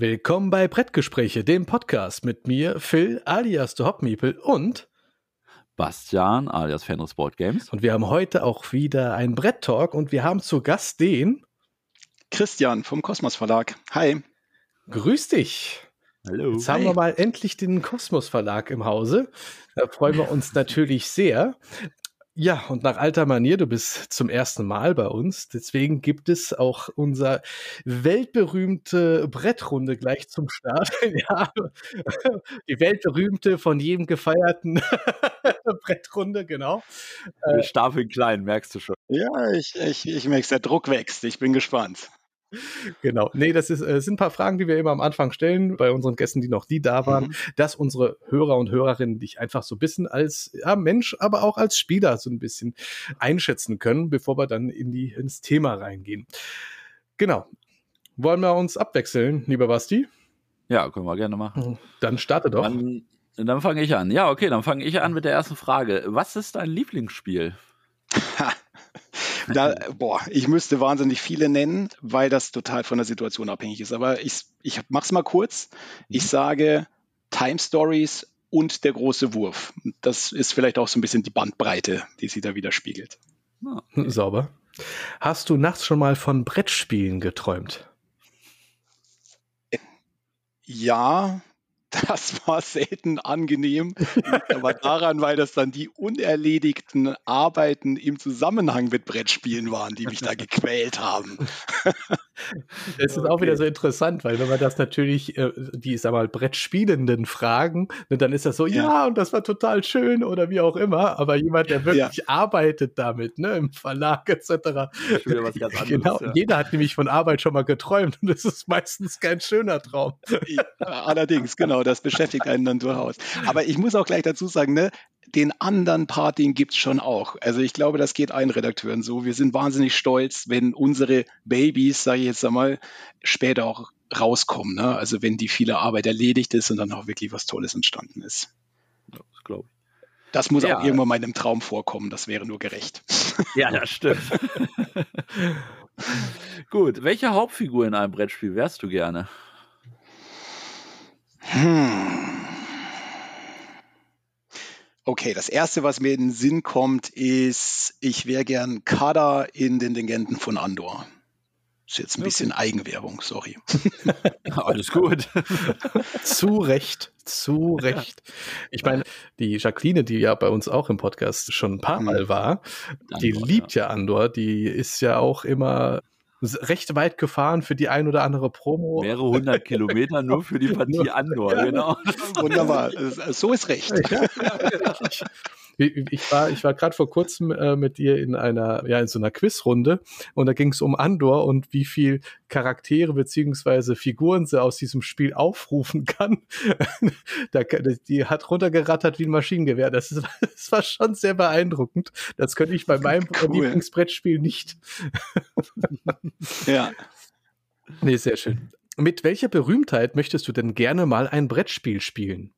Willkommen bei Brettgespräche, dem Podcast mit mir, Phil alias The Hopmeeple und Bastian alias Fenris Board Games. Und wir haben heute auch wieder einen Brett-Talk und wir haben zu Gast den Christian vom Kosmos Verlag. Hi. Grüß dich. Hallo. Jetzt haben wir mal endlich den Kosmos Verlag im Hause. Da freuen wir uns natürlich sehr. Ja, und nach alter Manier, du bist zum ersten Mal bei uns. Deswegen gibt es auch unser weltberühmte Brettrunde gleich zum Start. Ja, die weltberühmte, von jedem gefeierten Brettrunde, genau. Wir stapeln klein, merkst du schon. Ja, ich merke, der Druck wächst. Ich bin gespannt. Genau. Nee, das sind ein paar Fragen, die wir immer am Anfang stellen bei unseren Gästen, die noch nie da waren, dass unsere Hörer und Hörerinnen dich einfach so ein bisschen als Mensch, aber auch als Spieler so ein bisschen einschätzen können, bevor wir dann ins Thema reingehen. Genau. Wollen wir uns abwechseln, lieber Basti? Ja, können wir gerne machen. Dann starte doch. Dann fange ich an. Ja, okay, dann fange ich an mit der ersten Frage. Was ist dein Lieblingsspiel? Ich müsste wahnsinnig viele nennen, weil das total von der Situation abhängig ist. Aber ich mach's mal kurz. Ich sage Time Stories und der große Wurf. Das ist vielleicht auch so ein bisschen die Bandbreite, die sie da widerspiegelt. Okay. Sauber. Hast du nachts schon mal von Brettspielen geträumt? Ja, das war selten angenehm, aber daran, weil das dann die unerledigten Arbeiten im Zusammenhang mit Brettspielen waren, die mich da gequält haben. Es ist auch wieder so interessant, weil wenn man das natürlich, die, sag mal, Brettspielenden fragen, dann ist das so, ja, und das war total schön oder wie auch immer, aber jemand, der wirklich arbeitet damit, ne, im Verlag etc. Was ganz anderes, genau, jeder hat nämlich von Arbeit schon mal geträumt und es ist meistens kein schöner Traum. Allerdings, genau, das beschäftigt einen dann durchaus. Aber ich muss auch gleich dazu sagen, ne, den anderen Part, den gibt's schon auch. Also ich glaube, das geht allen Redakteuren so. Wir sind wahnsinnig stolz, wenn unsere Babys, sage ich jetzt einmal, später auch rauskommen. Ne? Also wenn die viele Arbeit erledigt ist und dann auch wirklich was Tolles entstanden ist. Ja, das glaube ich. Das muss auch irgendwann mal in einem Traum vorkommen. Das wäre nur gerecht. Ja, das stimmt. Gut, welche Hauptfigur in einem Brettspiel wärst du gerne? Okay, das erste, was mir in den Sinn kommt, ist, ich wäre gern Kada in den Legenden von Andor. Ist jetzt ein bisschen Eigenwerbung, sorry. Alles gut. Zu Recht. Ich meine, die Jacqueline, die ja bei uns auch im Podcast schon ein paar Mal war, die liebt ja Andor, die ist ja auch immer recht weit gefahren für die ein oder andere Promo. Mehrere 100 Kilometer nur für die Partie Andor, genau. Wunderbar, so ist recht. Ich war gerade vor kurzem mit ihr in so einer Quizrunde und da ging es um Andor und wie viel Charaktere beziehungsweise Figuren sie aus diesem Spiel aufrufen kann. Die hat runtergerattert wie ein Maschinengewehr. Das war schon sehr beeindruckend. Das könnte ich bei meinem Lieblingsbrettspiel nicht. Ja. Nee, sehr schön. Mit welcher Berühmtheit möchtest du denn gerne mal ein Brettspiel spielen?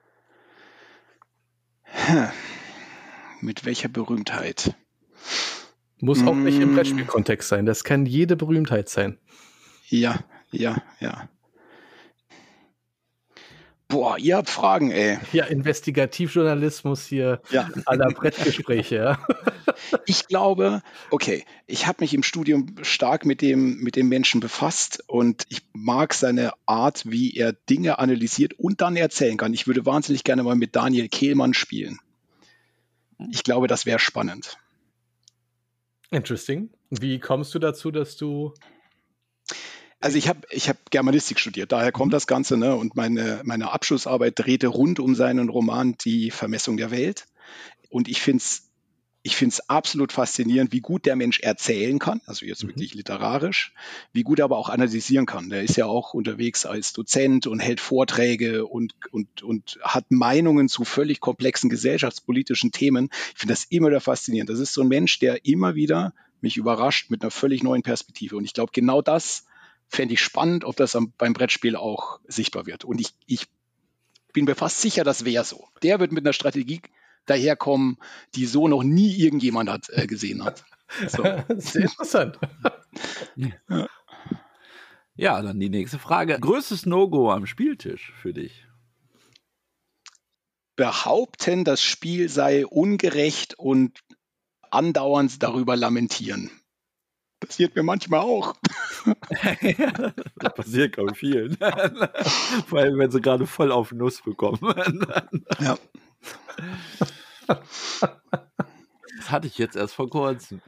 Mit welcher Berühmtheit? Muss auch nicht im Brettspielkontext sein. Das kann jede Berühmtheit sein. Ja. Boah, ihr habt Fragen, ey. Ja, Investigativjournalismus hier aller Brettgespräche, ja. Ich glaube, ich habe mich im Studium stark mit dem Menschen befasst und ich mag seine Art, wie er Dinge analysiert und dann erzählen kann. Ich würde wahnsinnig gerne mal mit Daniel Kehlmann spielen. Ich glaube, das wäre spannend. Interesting. Wie kommst du dazu, dass du... Also ich hab Germanistik studiert, daher kommt das Ganze, ne? Und meine Abschlussarbeit drehte rund um seinen Roman Die Vermessung der Welt. Und ich find's absolut faszinierend, wie gut der Mensch erzählen kann, also jetzt wirklich literarisch, wie gut er aber auch analysieren kann. Der ist ja auch unterwegs als Dozent und hält Vorträge und hat Meinungen zu völlig komplexen gesellschaftspolitischen Themen. Ich finde das immer wieder faszinierend. Das ist so ein Mensch, der immer wieder mich überrascht mit einer völlig neuen Perspektive. Und ich glaube, genau das fände ich spannend, ob das beim Brettspiel auch sichtbar wird. Und ich bin mir fast sicher, das wäre so. Der wird mit einer Strategie daherkommen, die so noch nie irgendjemand gesehen hat. So. Sehr interessant. Ja, dann die nächste Frage. Größtes No-Go am Spieltisch für dich? Behaupten, das Spiel sei ungerecht und andauernd darüber lamentieren. Passiert mir manchmal auch. Das passiert, glaube ich, vielen. Vor allem, wenn sie gerade voll auf Nuss bekommen. Ja. Das hatte ich jetzt erst vor kurzem.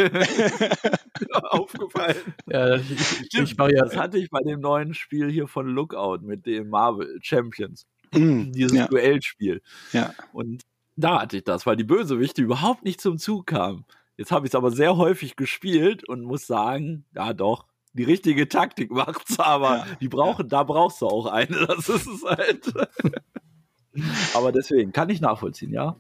Aufgefallen. Ja, Das hatte ich bei dem neuen Spiel hier von Lookout mit dem Marvel Champions. Dieses Duellspiel. Ja. Und da hatte ich das, weil die Bösewichte überhaupt nicht zum Zug kamen. Jetzt habe ich es aber sehr häufig gespielt und muss sagen, ja doch, die richtige Taktik macht's, aber da brauchst du auch eine. Das ist es halt. Aber deswegen kann ich nachvollziehen, ja.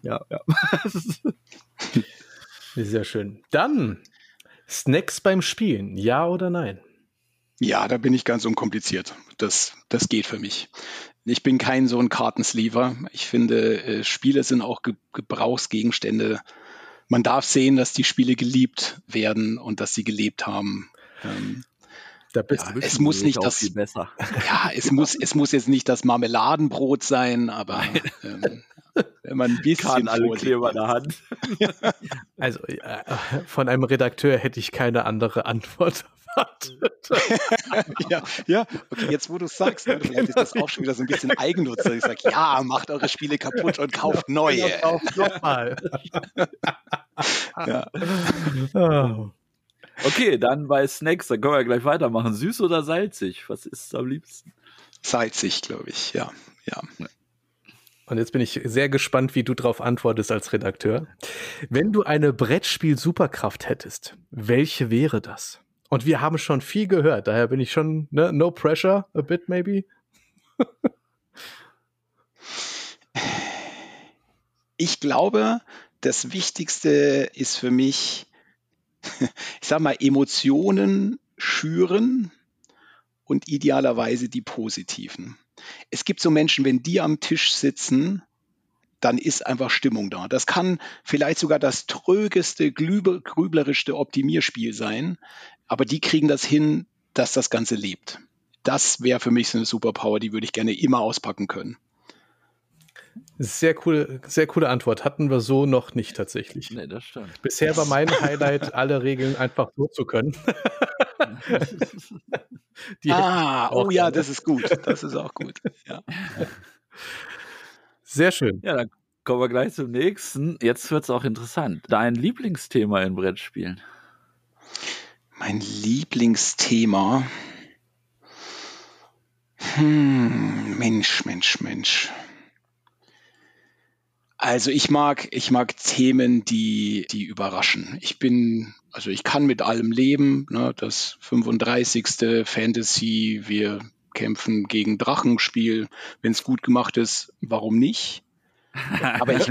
Sehr schön. Dann Snacks beim Spielen, ja oder nein? Ja, da bin ich ganz unkompliziert. Das geht für mich. Ich bin kein so ein Kartensleever. Ich finde, Spiele sind auch Gebrauchsgegenstände. Man darf sehen, dass die Spiele geliebt werden und dass sie gelebt haben. Da bist Ja, du es muss nicht das viel besser. Ja, es muss jetzt nicht das Marmeladenbrot sein, aber wenn man ein bisschen alle Kleber in der Hand. Also von einem Redakteur hätte ich keine andere Antwort erwartet. ja, okay, jetzt wo du es sagst, ne, vielleicht ist das auch schon wieder so ein bisschen Eigennutz. Ich sage, ja, macht eure Spiele kaputt und kauft neue. Kauft nochmal. Ja. Oh. Okay, dann bei Snacks, da können wir gleich weitermachen. Süß oder salzig? Was ist am liebsten? Salzig, glaube ich, ja. Und jetzt bin ich sehr gespannt, wie du darauf antwortest als Redakteur. Wenn du eine Brettspiel-Superkraft hättest, welche wäre das? Und wir haben schon viel gehört, daher bin ich schon, ne, no pressure, a bit maybe. Ich glaube, das Wichtigste ist für mich, ich sag mal, Emotionen schüren und idealerweise die positiven. Es gibt so Menschen, wenn die am Tisch sitzen, dann ist einfach Stimmung da. Das kann vielleicht sogar das trögeste, grüblerischste Optimierspiel sein, aber die kriegen das hin, dass das Ganze lebt. Das wäre für mich so eine Superpower, die würde ich gerne immer auspacken können. Sehr coole Antwort. Hatten wir so noch nicht tatsächlich. Nee, das stimmt. Bisher war mein Highlight, alle Regeln einfach so zu können. Oh ja, das ist gut. Das ist auch gut. Ja. Sehr schön. Ja, dann kommen wir gleich zum nächsten. Jetzt wird es auch interessant. Dein Lieblingsthema in Brettspielen? Mein Lieblingsthema. Mensch. Also ich mag Themen, die überraschen. Ich kann mit allem leben, ne? Das 35. Fantasy, wir kämpfen gegen Drachenspiel. Wenn es gut gemacht ist, warum nicht? Aber ich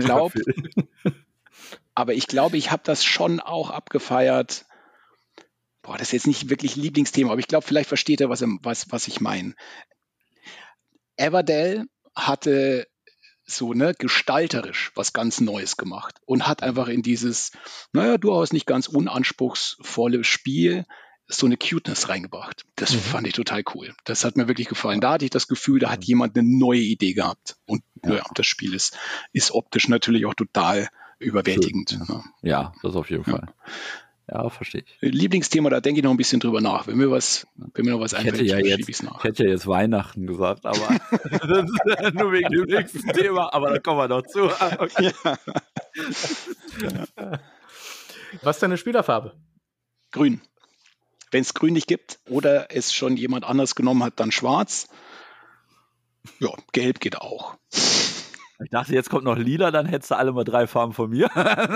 glaube, ich habe das schon auch abgefeiert. Das ist jetzt nicht wirklich Lieblingsthema, aber ich glaube, vielleicht versteht er, was ich meine. Everdell hatte so, ne, gestalterisch was ganz Neues gemacht und hat einfach in dieses, durchaus nicht ganz unanspruchsvolle Spiel so eine Cuteness reingebracht. Das fand ich total cool. Das hat mir wirklich gefallen. Da hatte ich das Gefühl, da hat jemand eine neue Idee gehabt. Und das Spiel ist optisch natürlich auch total überwältigend. Ne? Ja, das auf jeden Fall. Ja, verstehe ich. Lieblingsthema, da denke ich noch ein bisschen drüber nach. Wenn mir noch was einfällt, schiebe ich es nach. Ich hätte ja jetzt Weihnachten gesagt, aber das ist nur wegen dem nächsten Thema, aber da kommen wir noch zu. Okay. Ja. Was ist deine Spielerfarbe? Grün. Wenn es grün nicht gibt oder es schon jemand anders genommen hat, dann schwarz. Ja, gelb geht auch. Ich dachte, jetzt kommt noch lila, dann hättest du alle mal 3 Farben von mir.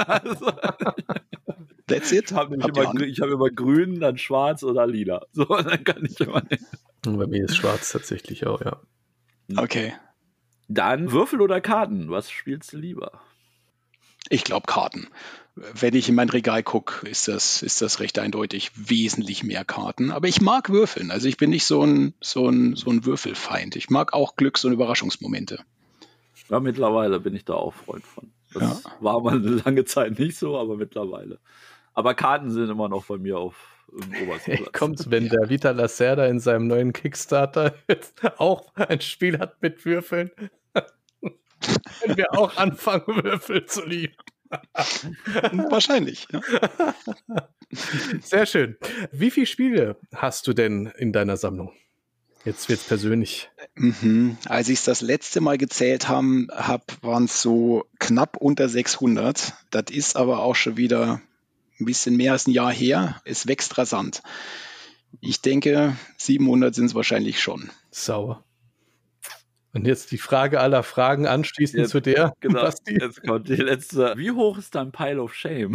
That's it. Ich habe immer grün, dann schwarz oder lila. So, dann kann ich immer nehmen. Bei mir ist schwarz tatsächlich auch, ja. Okay. Dann Würfel oder Karten? Was spielst du lieber? Ich glaube Karten. Wenn ich in mein Regal gucke, ist das recht eindeutig wesentlich mehr Karten. Aber ich mag Würfeln. Also ich bin nicht so ein Würfelfeind. Ich mag auch Glücks- und Überraschungsmomente. Ja, mittlerweile bin ich da auch Freund von. Das war mal eine lange Zeit nicht so, aber mittlerweile. Aber Karten sind immer noch bei mir auf im obersten Hey, Platz. kommt's, wenn der Vital Lacerda in seinem neuen Kickstarter jetzt auch ein Spiel hat mit Würfeln, können wir auch anfangen, Würfel zu lieben. Wahrscheinlich. Ja. Sehr schön. Wie viele Spiele hast du denn in deiner Sammlung? Jetzt wird's persönlich. Als ich es das letzte Mal gezählt habe, waren es so knapp unter 600. Das ist aber auch schon wieder ein bisschen mehr als ein Jahr her. Es wächst rasant. Ich denke, 700 sind es wahrscheinlich schon. Sauer. Und jetzt die Frage aller Fragen anschließend Jetzt, zu der. genau, Basti. jetzt kommt die letzte. Wie hoch ist dein Pile of Shame?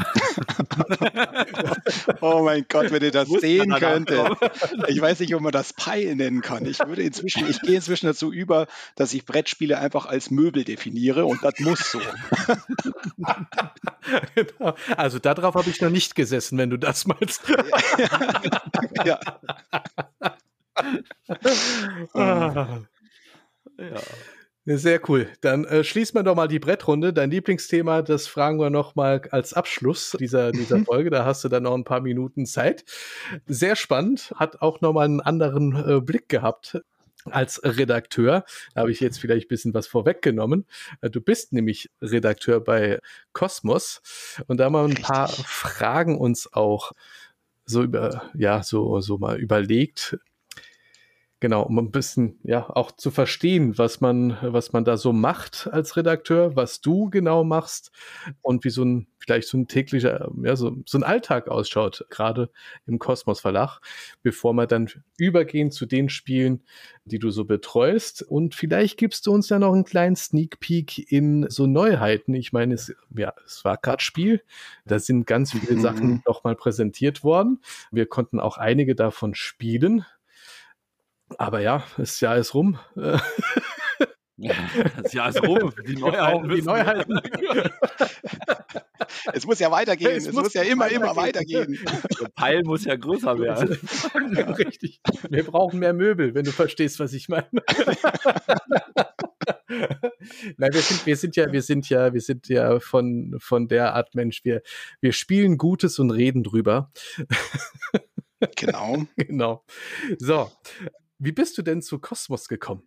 Oh mein Gott, wenn ihr das Muss sehen danach könntet. Ich weiß nicht, ob man das Pile nennen kann. Ich gehe inzwischen dazu über, dass ich Brettspiele einfach als Möbel definiere und das muss so. Genau. Also darauf habe ich noch nicht gesessen, wenn du das meinst. Ja. Ah. Ja. Sehr cool. Dann schließen wir doch mal die Brettrunde. Dein Lieblingsthema, das fragen wir noch mal als Abschluss dieser Folge. Da hast du dann noch ein paar Minuten Zeit. Sehr spannend. Hat auch noch mal einen anderen Blick gehabt als Redakteur. Da habe ich jetzt vielleicht ein bisschen was vorweggenommen. Du bist nämlich Redakteur bei Kosmos. Und da haben wir ein paar Fragen uns auch so mal überlegt. Genau, um ein bisschen auch zu verstehen, was man da so macht als Redakteur, was du genau machst und wie vielleicht so ein täglicher, so ein Alltag ausschaut, gerade im Kosmos Verlag, bevor wir dann übergehen zu den Spielen, die du so betreust. Und vielleicht gibst du uns ja noch einen kleinen Sneak Peek in so Neuheiten. Ich meine, es war gerade Spiel, da sind ganz viele Sachen nochmal präsentiert worden. Wir konnten auch einige davon spielen. Aber ja, das Jahr ist rum. Das Jahr ist rum. Die Neuheiten. Es muss ja weitergehen. Es muss ja immer weitergehen. Der Pile muss ja größer werden. Ja, richtig. Wir brauchen mehr Möbel, wenn du verstehst, was ich meine. Nein, wir sind ja von der Art Mensch. Wir spielen Gutes und reden drüber. Genau. Genau. So. Wie bist du denn zu Kosmos gekommen?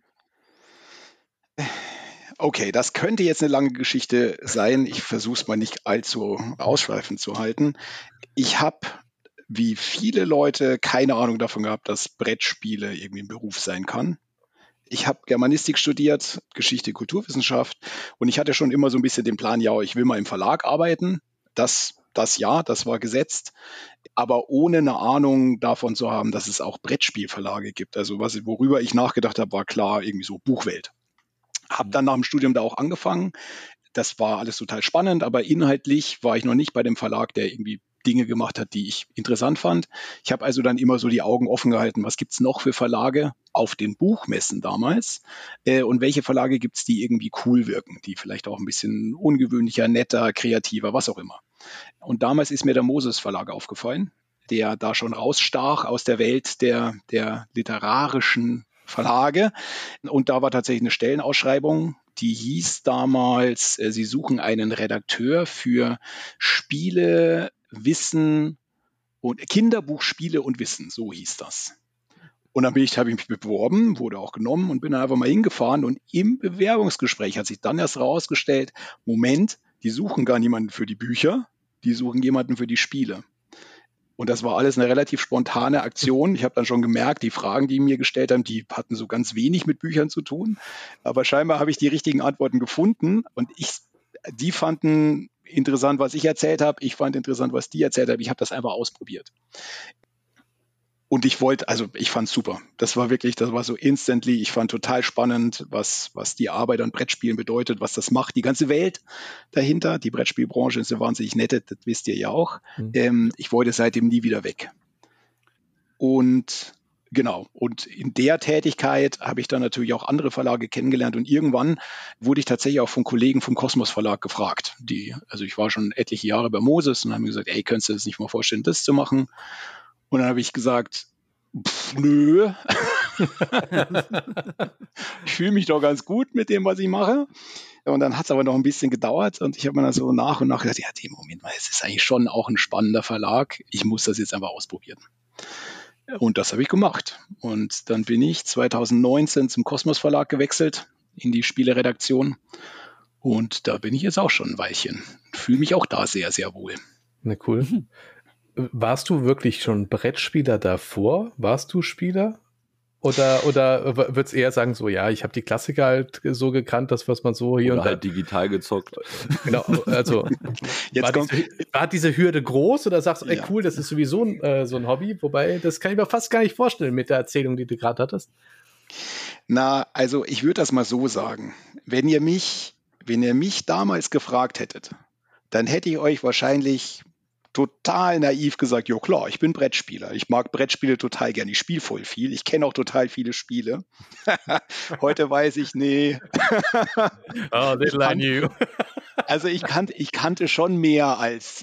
Okay, das könnte jetzt eine lange Geschichte sein. Ich versuche es mal nicht allzu ausschweifend zu halten. Ich habe, wie viele Leute, keine Ahnung davon gehabt, dass Brettspiele irgendwie ein Beruf sein kann. Ich habe Germanistik studiert, Geschichte, Kulturwissenschaft und ich hatte schon immer so ein bisschen den Plan, ja, ich will mal im Verlag arbeiten. Das war gesetzt, aber ohne eine Ahnung davon zu haben, dass es auch Brettspielverlage gibt. Also worüber ich nachgedacht habe, war klar irgendwie so Buchwelt. Habe dann nach dem Studium da auch angefangen. Das war alles total spannend, aber inhaltlich war ich noch nicht bei dem Verlag, der irgendwie Dinge gemacht hat, die ich interessant fand. Ich habe also dann immer so die Augen offen gehalten, was gibt's noch für Verlage auf den Buchmessen damals und welche Verlage gibt's, die irgendwie cool wirken, die vielleicht auch ein bisschen ungewöhnlicher, netter, kreativer, was auch immer. Und damals ist mir der Moses Verlag aufgefallen, der da schon rausstach aus der Welt der literarischen Verlage. Und da war tatsächlich eine Stellenausschreibung, die hieß damals, sie suchen einen Redakteur für Spiele, Wissen und Kinderbuchspiele und Wissen, so hieß das. Und dann habe ich mich beworben, wurde auch genommen und bin dann einfach mal hingefahren. Und im Bewerbungsgespräch hat sich dann erst herausgestellt, Moment, die suchen gar niemanden für die Bücher, die suchen jemanden für die Spiele. Und das war alles eine relativ spontane Aktion. Ich habe dann schon gemerkt, die Fragen, die mir gestellt haben, die hatten so ganz wenig mit Büchern zu tun. Aber scheinbar habe ich die richtigen Antworten gefunden. Und die fanden interessant, was ich erzählt habe. Ich fand interessant, was die erzählt haben. Ich habe das einfach ausprobiert. Und ich fand es super. Das war so instantly. Ich fand total spannend, was die Arbeit an Brettspielen bedeutet, was das macht, die ganze Welt dahinter. Die Brettspielbranche ist eine wahnsinnig nette, das wisst ihr ja auch. Ich wollte seitdem nie wieder weg. Und genau. Und in der Tätigkeit habe ich dann natürlich auch andere Verlage kennengelernt. Und irgendwann wurde ich tatsächlich auch von Kollegen vom Kosmos Verlag gefragt. Ich war schon etliche Jahre bei Moses und haben mir gesagt, ey, könntest du das nicht mal vorstellen, das zu machen? Und dann habe ich gesagt, nö. Ich fühle mich doch ganz gut mit dem, was ich mache. Und dann hat es aber noch ein bisschen gedauert und ich habe mir dann so nach und nach gesagt, ja, Moment mal, es ist eigentlich schon auch ein spannender Verlag. Ich muss das jetzt einfach ausprobieren. Und das habe ich gemacht. Und dann bin ich 2019 zum Kosmos Verlag gewechselt, in die Spieleredaktion. Und da bin ich jetzt auch schon ein Weilchen. Fühle mich auch da sehr, sehr wohl. Na cool. Warst du wirklich schon Brettspieler davor? Warst du Spieler? Oder würdest eher sagen, so, ja, ich habe die Klassiker halt so gekannt, das, was man so hier Oder und da. halt digital gezockt. Genau, also war diese Hürde groß oder sagst du, ey, cool, das ist sowieso so ein Hobby? Wobei, das kann ich mir fast gar nicht vorstellen mit der Erzählung, die du gerade hattest. Na, also ich würde das mal so sagen. Wenn ihr mich damals gefragt hättet, dann hätte ich euch wahrscheinlich total naiv gesagt, ja klar, ich bin Brettspieler. Ich mag Brettspiele total gerne. Ich spiele voll viel. Ich kenne auch total viele Spiele. Heute weiß ich, nee. Oh, little I knew. Also ich kannte schon mehr als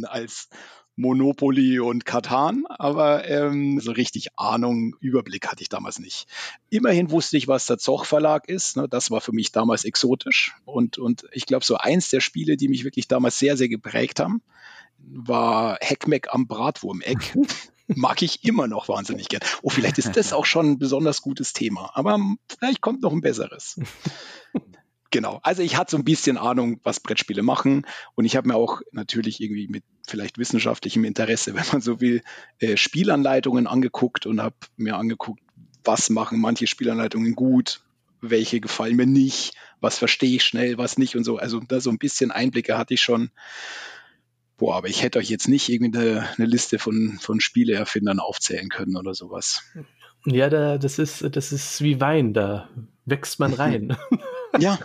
Monopoly und Catan, aber so richtig Ahnung, Überblick hatte ich damals nicht. Immerhin wusste ich, was der Zoch Verlag ist. Ne? Das war für mich damals exotisch. Und ich glaube, so eins der Spiele, die mich wirklich damals sehr, sehr geprägt haben, war Heckmeck am Bratwurmeck. Mag ich immer noch wahnsinnig gern. Oh, vielleicht ist das auch schon ein besonders gutes Thema, aber vielleicht kommt noch ein besseres. Genau, also ich hatte so ein bisschen Ahnung, was Brettspiele machen, und ich habe mir auch natürlich irgendwie mit vielleicht wissenschaftlichem Interesse, wenn man so will, Spielanleitungen angeguckt und habe mir angeguckt, was machen manche Spielanleitungen gut, welche gefallen mir nicht, was verstehe ich schnell, was nicht und so. Also da so ein bisschen Einblicke hatte ich schon. Boah, aber ich hätte euch jetzt nicht irgendwie eine Liste von Spieleerfindern aufzählen können oder sowas. Ja, das ist wie Wein, da wächst man rein. Ja,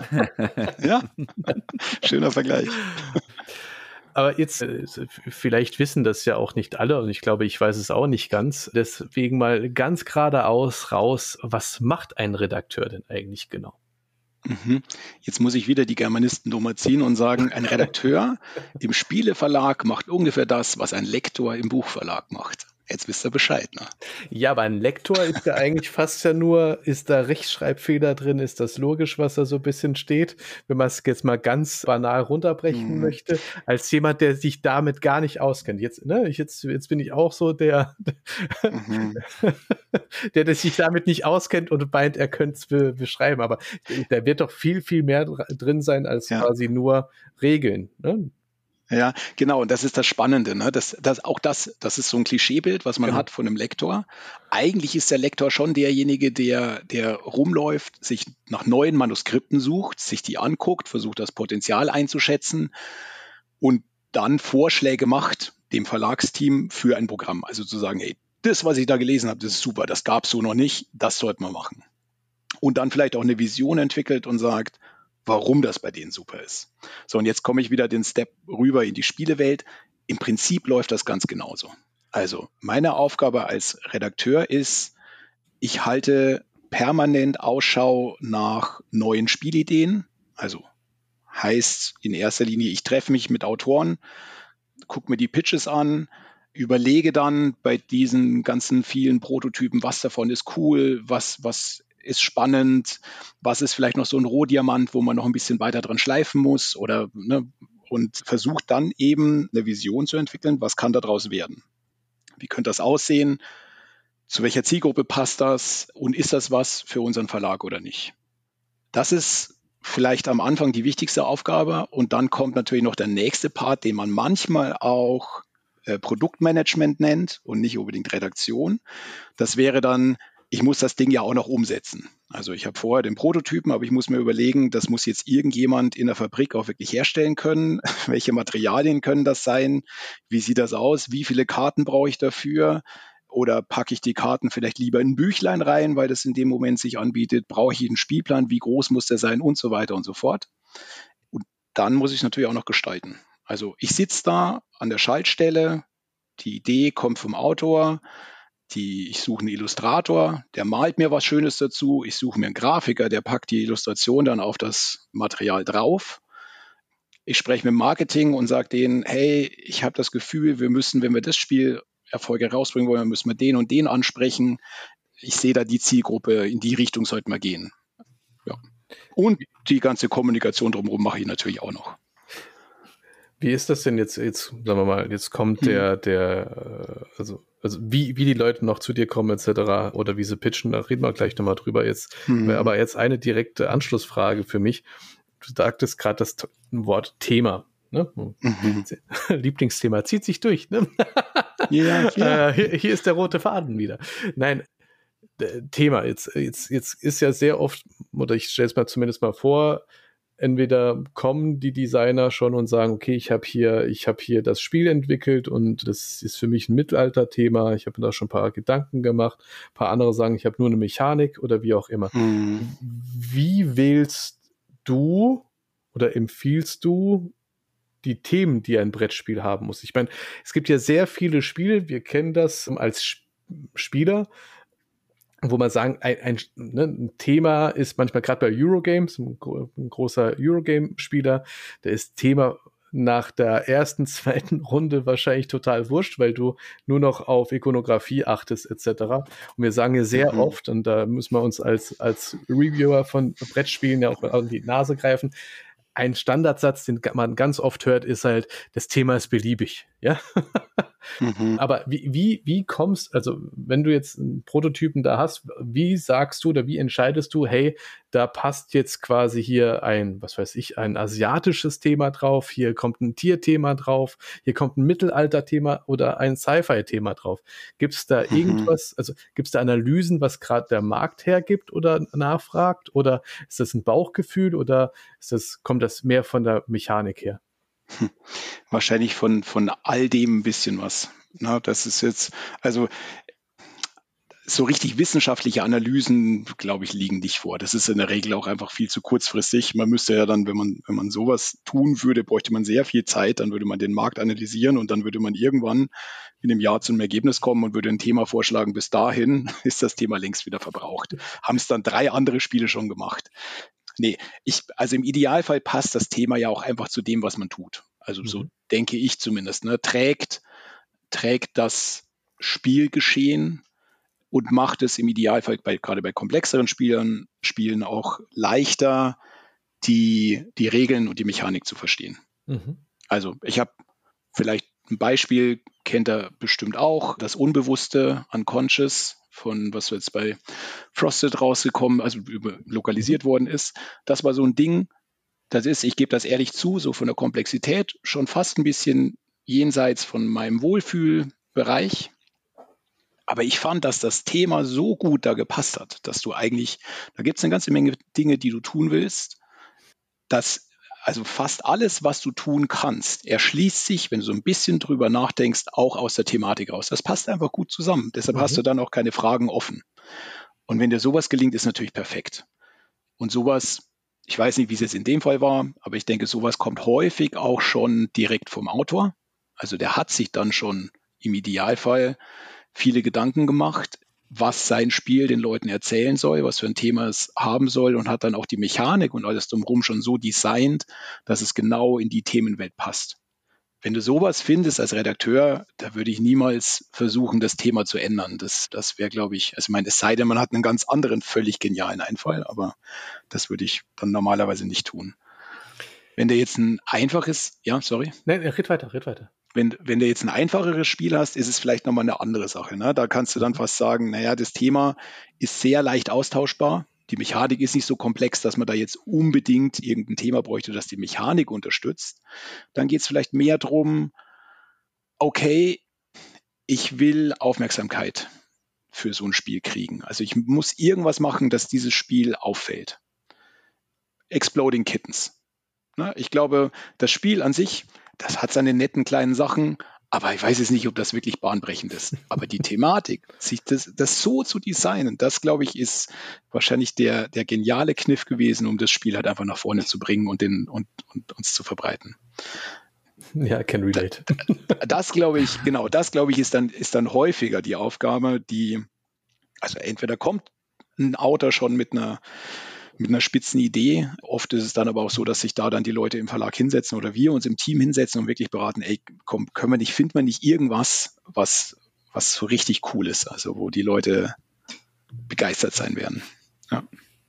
schöner Vergleich. Aber jetzt, vielleicht wissen das ja auch nicht alle, und ich glaube, ich weiß es auch nicht ganz. Deswegen mal ganz geradeaus raus, was macht ein Redakteur denn eigentlich genau? Jetzt muss ich wieder die Germanistennummer ziehen und sagen, ein Redakteur im Spieleverlag macht ungefähr das, was ein Lektor im Buchverlag macht. Jetzt wisst ihr Bescheid, ne? Ja, aber ein Lektor ist ja eigentlich fast ja nur, ist da Rechtschreibfehler drin, ist das logisch, was da so ein bisschen steht, wenn man es jetzt mal ganz banal runterbrechen möchte, als jemand, der sich damit gar nicht auskennt. Jetzt bin ich auch so der sich damit nicht auskennt und meint, er könnte es beschreiben, aber da wird doch viel, viel mehr drin sein als quasi nur Regeln, ne? Ja, genau. Und das ist das Spannende, ne? Das ist so ein Klischeebild, was man hat von einem Lektor. Eigentlich ist der Lektor schon derjenige, der rumläuft, sich nach neuen Manuskripten sucht, sich die anguckt, versucht, das Potenzial einzuschätzen und dann Vorschläge macht dem Verlagsteam für ein Programm. Also zu sagen, hey, das, was ich da gelesen habe, das ist super, das gab es so noch nicht, das sollten wir machen. Und dann vielleicht auch eine Vision entwickelt und sagt, warum das bei denen super ist. So, und jetzt komme ich wieder den Step rüber in die Spielewelt. Im Prinzip läuft das ganz genauso. Also meine Aufgabe als Redakteur ist, ich halte permanent Ausschau nach neuen Spielideen. Also heißt in erster Linie, ich treffe mich mit Autoren, gucke mir die Pitches an, überlege dann bei diesen ganzen vielen Prototypen, was davon ist cool, was ist spannend, was ist vielleicht noch so ein Rohdiamant, wo man noch ein bisschen weiter dran schleifen muss oder und versucht dann eben eine Vision zu entwickeln, was kann daraus werden? Wie könnte das aussehen? Zu welcher Zielgruppe passt das? Und ist das was für unseren Verlag oder nicht? Das ist vielleicht am Anfang die wichtigste Aufgabe, und dann kommt natürlich noch der nächste Part, den man manchmal auch Produktmanagement nennt und nicht unbedingt Redaktion. Das wäre dann, ich muss das Ding ja auch noch umsetzen. Also ich habe vorher den Prototypen, aber ich muss mir überlegen, das muss jetzt irgendjemand in der Fabrik auch wirklich herstellen können. Welche Materialien können das sein? Wie sieht das aus? Wie viele Karten brauche ich dafür? Oder packe ich die Karten vielleicht lieber in ein Büchlein rein, weil das in dem Moment sich anbietet? Brauche ich einen Spielplan? Wie groß muss der sein? Und so weiter und so fort. Und dann muss ich es natürlich auch noch gestalten. Also ich sitze da an der Schaltstelle, die Idee kommt vom Autor, ich suche einen Illustrator, der malt mir was Schönes dazu. Ich suche mir einen Grafiker, der packt die Illustration dann auf das Material drauf. Ich spreche mit dem Marketing und sage denen, hey, ich habe das Gefühl, wir müssen, wenn wir das Spiel Erfolge rausbringen wollen, müssen wir den und den ansprechen. Ich sehe da die Zielgruppe, in die Richtung sollten wir gehen. Ja. Und die ganze Kommunikation drumherum mache ich natürlich auch noch. Wie ist das denn jetzt sagen wir mal, jetzt kommt also Also wie die Leute noch zu dir kommen etc. oder wie sie pitchen, da reden wir gleich nochmal drüber jetzt. Aber jetzt eine direkte Anschlussfrage für mich. Du sagtest gerade das Wort Thema. Ne? Lieblingsthema zieht sich durch. Ne? Ja. Hier ist der rote Faden wieder. Nein, Thema. Jetzt ist ja sehr oft, oder ich stelle es mir zumindest mal vor, entweder kommen die Designer schon und sagen, okay, ich habe hier das Spiel entwickelt und das ist für mich ein Mittelalter-Thema, ich habe mir da schon ein paar Gedanken gemacht, ein paar andere sagen, ich habe nur eine Mechanik oder wie auch immer. Wie wählst du oder empfiehlst du die Themen, die ein Brettspiel haben muss? Ich meine, es gibt ja sehr viele Spiele, wir kennen das als Spieler, wo man sagen, ein Thema ist manchmal gerade bei Eurogames, ein großer Eurogame-Spieler, da ist Thema nach der ersten, zweiten Runde wahrscheinlich total wurscht, weil du nur noch auf Ikonografie achtest etc. Und wir sagen ja sehr oft, und da müssen wir uns als Reviewer von Brettspielen ja auch an die Nase greifen, ein Standardsatz, den man ganz oft hört, ist halt, das Thema ist beliebig, ja. Aber wie kommst, also wenn du jetzt einen Prototypen da hast, wie sagst du oder wie entscheidest du, hey, da passt jetzt quasi hier ein asiatisches Thema drauf, hier kommt ein Tierthema drauf, hier kommt ein Mittelalter-Thema oder ein Sci-Fi-Thema drauf. Gibt es da irgendwas, also gibt es da Analysen, was gerade der Markt hergibt oder nachfragt, oder ist das ein Bauchgefühl oder kommt das mehr von der Mechanik her? Wahrscheinlich von all dem ein bisschen was. Na, das ist jetzt, also so richtig wissenschaftliche Analysen, glaube ich, liegen nicht vor. Das ist in der Regel auch einfach viel zu kurzfristig. Man müsste ja dann, wenn man sowas tun würde, bräuchte man sehr viel Zeit. Dann würde man den Markt analysieren und dann würde man irgendwann in einem Jahr zu einem Ergebnis kommen und würde ein Thema vorschlagen. Bis dahin ist das Thema längst wieder verbraucht. Haben es dann 3 andere Spiele schon gemacht. Nee, also im Idealfall passt das Thema ja auch einfach zu dem, was man tut. Also so denke ich zumindest. Ne? Trägt das Spielgeschehen und macht es im Idealfall gerade bei komplexeren Spielen auch leichter, die Regeln und die Mechanik zu verstehen. Also ich habe vielleicht ein Beispiel, kennt ihr bestimmt auch, das Unbewusste, Unconscious, von was jetzt bei Frosted rausgekommen, also lokalisiert worden ist. Das war so ein Ding, das ist, ich gebe das ehrlich zu, so von der Komplexität schon fast ein bisschen jenseits von meinem Wohlfühlbereich. Aber ich fand, dass das Thema so gut da gepasst hat, dass du eigentlich, da gibt es eine ganze Menge Dinge, die du tun willst, dass also fast alles, was du tun kannst, erschließt sich, wenn du so ein bisschen drüber nachdenkst, auch aus der Thematik raus. Das passt einfach gut zusammen. Deshalb hast du dann auch keine Fragen offen. Und wenn dir sowas gelingt, ist natürlich perfekt. Und sowas, ich weiß nicht, wie es jetzt in dem Fall war, aber ich denke, sowas kommt häufig auch schon direkt vom Autor. Also der hat sich dann schon im Idealfall viele Gedanken gemacht, was sein Spiel den Leuten erzählen soll, was für ein Thema es haben soll, und hat dann auch die Mechanik und alles drumherum schon so designt, dass es genau in die Themenwelt passt. Wenn du sowas findest als Redakteur, da würde ich niemals versuchen, das Thema zu ändern. Das wäre, glaube ich, also es sei denn, man hat einen ganz anderen, völlig genialen Einfall, aber das würde ich dann normalerweise nicht tun. Wenn der jetzt ein einfaches, ja, sorry? Nein, red weiter. Wenn du jetzt ein einfacheres Spiel hast, ist es vielleicht nochmal eine andere Sache. Ne? Da kannst du dann fast sagen, naja, das Thema ist sehr leicht austauschbar. Die Mechanik ist nicht so komplex, dass man da jetzt unbedingt irgendein Thema bräuchte, das die Mechanik unterstützt. Dann geht es vielleicht mehr darum, okay, ich will Aufmerksamkeit für so ein Spiel kriegen. Also ich muss irgendwas machen, dass dieses Spiel auffällt. Exploding Kittens. Ne? Ich glaube, das Spiel an sich, das hat seine netten kleinen Sachen, aber ich weiß jetzt nicht, ob das wirklich bahnbrechend ist. Aber die Thematik, sich das so zu designen, das, glaube ich, ist wahrscheinlich der geniale Kniff gewesen, um das Spiel halt einfach nach vorne zu bringen und uns zu verbreiten. Ja, I can relate. Das glaube ich, ist dann häufiger die Aufgabe, also entweder kommt ein Autor schon mit einer spitzen Idee. Oft ist es dann aber auch so, dass sich da dann die Leute im Verlag hinsetzen oder wir uns im Team hinsetzen und wirklich beraten, ey, komm, finden wir nicht irgendwas, was so richtig cool ist, also wo die Leute begeistert sein werden. Ja.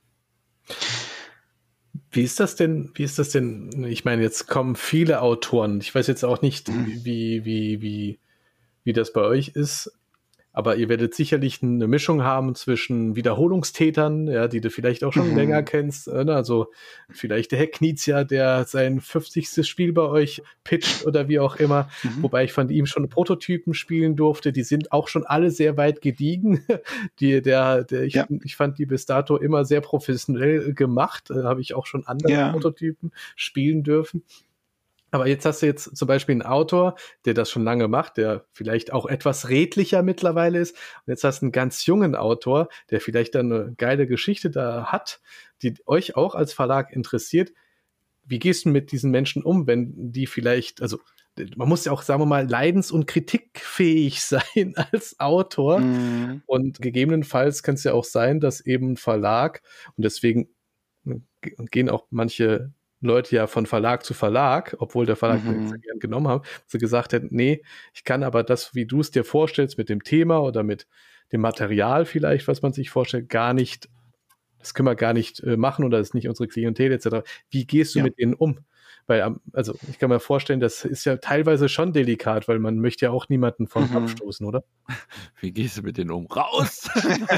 Wie ist das denn? Ich meine, jetzt kommen viele Autoren. Ich weiß jetzt auch nicht, wie das bei euch ist. Aber ihr werdet sicherlich eine Mischung haben zwischen Wiederholungstätern, ja, die du vielleicht auch schon länger kennst. Also vielleicht der Herr Knizia, der sein 50. Spiel bei euch pitcht oder wie auch immer. Wobei ich von ihm schon Prototypen spielen durfte. Die sind auch schon alle sehr weit gediegen. Ich fand die bis dato immer sehr professionell gemacht. Habe ich auch schon andere Prototypen spielen dürfen. Aber jetzt hast du jetzt zum Beispiel einen Autor, der das schon lange macht, der vielleicht auch etwas redlicher mittlerweile ist. Und jetzt hast du einen ganz jungen Autor, der vielleicht dann eine geile Geschichte da hat, die euch auch als Verlag interessiert. Wie gehst du mit diesen Menschen um, wenn die vielleicht, also man muss ja auch, sagen wir mal, leidens- und kritikfähig sein als Autor. Und gegebenenfalls kann es ja auch sein, dass eben ein Verlag, und deswegen gehen auch manche Leute ja von Verlag zu Verlag, obwohl der Verlag den sehr gern genommen haben, sie gesagt hätten, nee, ich kann aber das, wie du es dir vorstellst, mit dem Thema oder mit dem Material vielleicht, was man sich vorstellt, gar nicht, das können wir gar nicht machen oder das ist nicht unsere Klientel etc. Wie gehst du mit denen um? Weil, also ich kann mir vorstellen, das ist ja teilweise schon delikat, weil man möchte ja auch niemanden vom Kopf stoßen, oder? Wie gehst du mit denen um? Raus!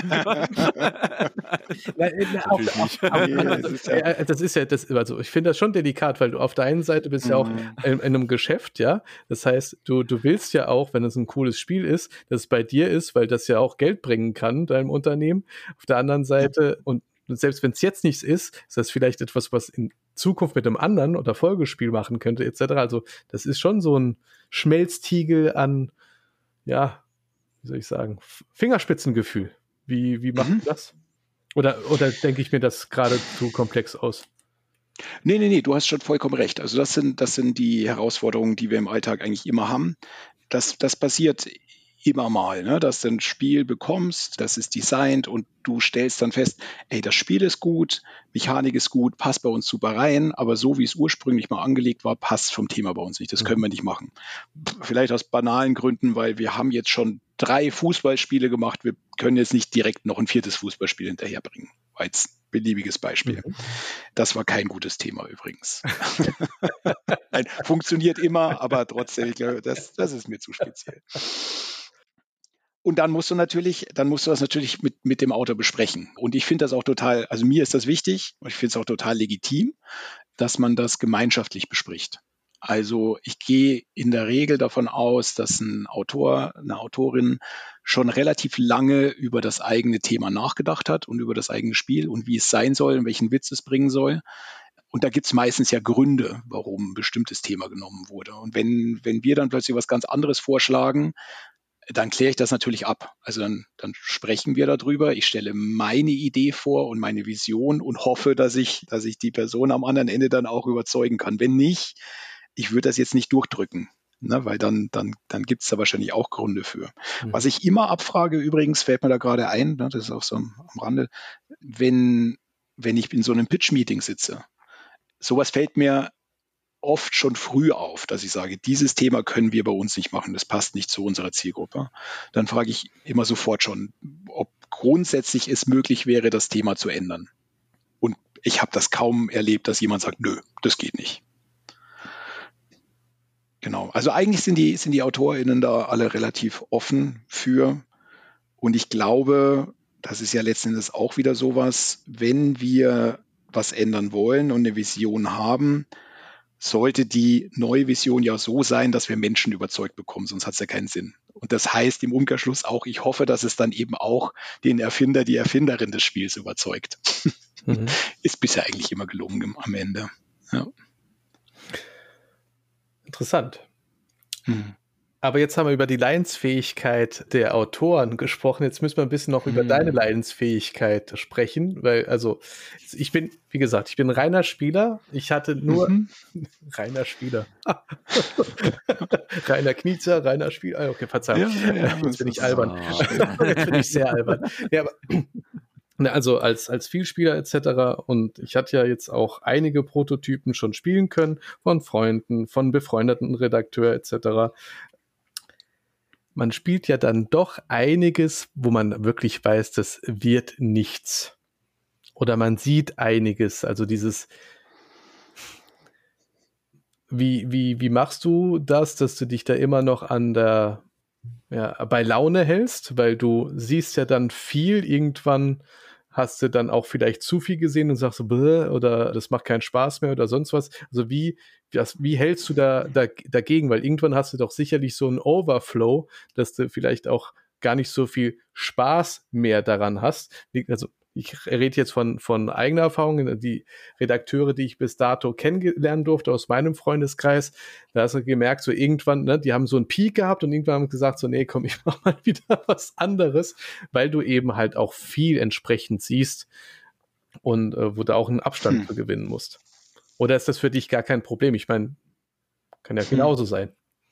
Das ist ja, also ich finde das schon delikat, weil du auf der einen Seite bist ja auch in einem Geschäft, ja. Das heißt, du willst ja auch, wenn es ein cooles Spiel ist, dass es bei dir ist, weil das ja auch Geld bringen kann, deinem Unternehmen. Auf der anderen Seite, und selbst wenn es jetzt nichts ist das vielleicht etwas, was in Zukunft mit einem anderen oder Folgespiel machen könnte, etc. Also das ist schon so ein Schmelztiegel an, ja, wie soll ich sagen, Fingerspitzengefühl. Wie macht ihr das? Oder denke ich mir das gerade zu komplex aus? Nee, du hast schon vollkommen recht. Also das sind die Herausforderungen, die wir im Alltag eigentlich immer haben. Das passiert immer mal, ne? Dass du ein Spiel bekommst, das ist designt und du stellst dann fest, ey, das Spiel ist gut, Mechanik ist gut, passt bei uns super rein, aber so wie es ursprünglich mal angelegt war, passt vom Thema bei uns nicht. Das können wir nicht machen. Vielleicht aus banalen Gründen, weil wir haben jetzt schon 3 Fußballspiele gemacht, wir können jetzt nicht direkt noch ein 4. Fußballspiel hinterherbringen. War jetzt ein beliebiges Beispiel. Das war kein gutes Thema übrigens. Funktioniert immer, aber trotzdem, ich glaube, das ist mir zu speziell. Und dann musst du das natürlich mit dem Autor besprechen. Und ich finde das auch total, also mir ist das wichtig und ich finde es auch total legitim, dass man das gemeinschaftlich bespricht. Also ich gehe in der Regel davon aus, dass ein Autor, eine Autorin schon relativ lange über das eigene Thema nachgedacht hat und über das eigene Spiel und wie es sein soll und welchen Witz es bringen soll. Und da gibt es meistens ja Gründe, warum ein bestimmtes Thema genommen wurde. Und wenn wir dann plötzlich was ganz anderes vorschlagen, dann kläre ich das natürlich ab. Also dann sprechen wir darüber. Ich stelle meine Idee vor und meine Vision und hoffe, dass ich die Person am anderen Ende dann auch überzeugen kann. Wenn nicht, ich würde das jetzt nicht durchdrücken, ne, weil dann gibt es da wahrscheinlich auch Gründe für. Was ich immer abfrage, übrigens, fällt mir da gerade ein, ne, das ist auch so am Rande, wenn ich in so einem Pitch-Meeting sitze, sowas fällt mir oft schon früh auf, dass ich sage, dieses Thema können wir bei uns nicht machen, das passt nicht zu unserer Zielgruppe. Dann frage ich immer sofort schon, ob grundsätzlich es möglich wäre, das Thema zu ändern. Und ich habe das kaum erlebt, dass jemand sagt, nö, das geht nicht. Genau, also eigentlich sind die AutorInnen da alle relativ offen für. Und ich glaube, das ist ja letzten Endes auch wieder sowas, wenn wir was ändern wollen und eine Vision haben, sollte die neue Vision ja so sein, dass wir Menschen überzeugt bekommen, sonst hat es ja keinen Sinn. Und das heißt im Umkehrschluss auch, ich hoffe, dass es dann eben auch den Erfinder, die Erfinderin des Spiels überzeugt. Ist bisher eigentlich immer gelungen am Ende. Ja. Interessant. Aber jetzt haben wir über die Leidensfähigkeit der Autoren gesprochen. Jetzt müssen wir ein bisschen noch über deine Leidensfähigkeit sprechen, weil, also, ich bin, wie gesagt, ich bin reiner Spieler. Ich hatte nur reiner Spieler. Reiner Knizia, reiner Spieler. Okay, Verzeihung. Ja, jetzt bin ich albern. Jetzt bin ich sehr albern. Ja, aber also als Vielspieler etc. Und ich hatte ja jetzt auch einige Prototypen schon spielen können, von Freunden, von befreundeten Redakteur etc. Man spielt ja dann doch einiges, wo man wirklich weiß, das wird nichts. Oder man sieht einiges, also dieses, wie machst du das, dass du dich da immer noch an der ja, bei Laune hältst, weil du siehst ja dann viel, irgendwann hast du dann auch vielleicht zu viel gesehen und sagst so, bäh, oder das macht keinen Spaß mehr oder sonst was. Also wie hältst du dagegen? Weil irgendwann hast du doch sicherlich so einen Overflow, dass du vielleicht auch gar nicht so viel Spaß mehr daran hast. Also ich rede jetzt von eigener Erfahrung, die Redakteure, die ich bis dato kennenlernen durfte aus meinem Freundeskreis, da hast du gemerkt, so irgendwann, ne, die haben so einen Peak gehabt und irgendwann haben gesagt, so nee, komm, ich mach mal wieder was anderes, weil du eben halt auch viel entsprechend siehst und wo du auch einen Abstand zu gewinnen musst. Oder ist das für dich gar kein Problem? Ich meine, kann ja genauso sein.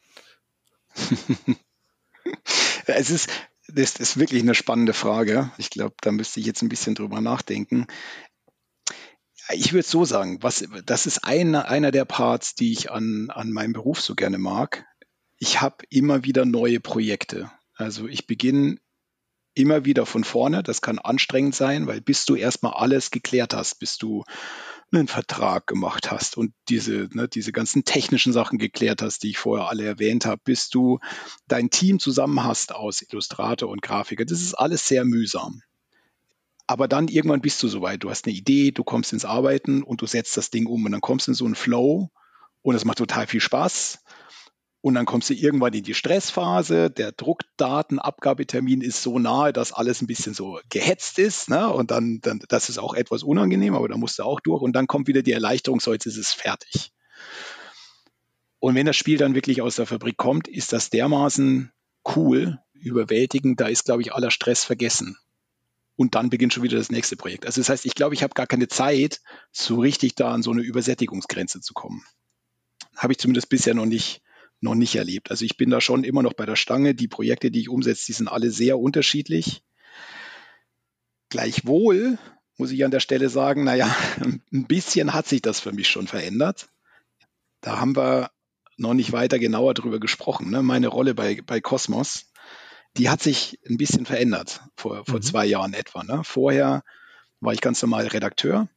Das ist wirklich eine spannende Frage. Ich glaube, da müsste ich jetzt ein bisschen drüber nachdenken. Ich würde es so sagen, das ist einer der Parts, die ich an meinem Beruf so gerne mag. Ich habe immer wieder neue Projekte. Also ich beginne immer wieder von vorne. Das kann anstrengend sein, weil bis du erstmal alles geklärt hast, bis du einen Vertrag gemacht hast und diese ganzen technischen Sachen geklärt hast, die ich vorher alle erwähnt habe, bis du dein Team zusammen hast aus Illustrator und Grafiker. Das ist alles sehr mühsam. Aber dann irgendwann bist du soweit. Du hast eine Idee, du kommst ins Arbeiten und du setzt das Ding um und dann kommst du in so einen Flow und es macht total viel Spaß. Und dann kommst du irgendwann in die Stressphase. Der Druckdatenabgabetermin ist so nahe, dass alles ein bisschen so gehetzt ist. Ne? Und dann, das ist auch etwas unangenehm, aber da musst du auch durch. Und dann kommt wieder die Erleichterung, so jetzt ist es fertig. Und wenn das Spiel dann wirklich aus der Fabrik kommt, ist das dermaßen cool, überwältigend. Da ist, glaube ich, aller Stress vergessen. Und dann beginnt schon wieder das nächste Projekt. Also das heißt, ich glaube, ich habe gar keine Zeit, so richtig da an so eine Übersättigungsgrenze zu kommen. Habe ich zumindest bisher noch nicht erlebt. Also ich bin da schon immer noch bei der Stange. Die Projekte, die ich umsetze, die sind alle sehr unterschiedlich. Gleichwohl muss ich an der Stelle sagen, naja, ein bisschen hat sich das für mich schon verändert. Da haben wir noch nicht weiter genauer drüber gesprochen. Ne? Meine Rolle bei Cosmos, die hat sich ein bisschen verändert vor 2 Jahren etwa. Ne? Vorher war ich ganz normal Redakteur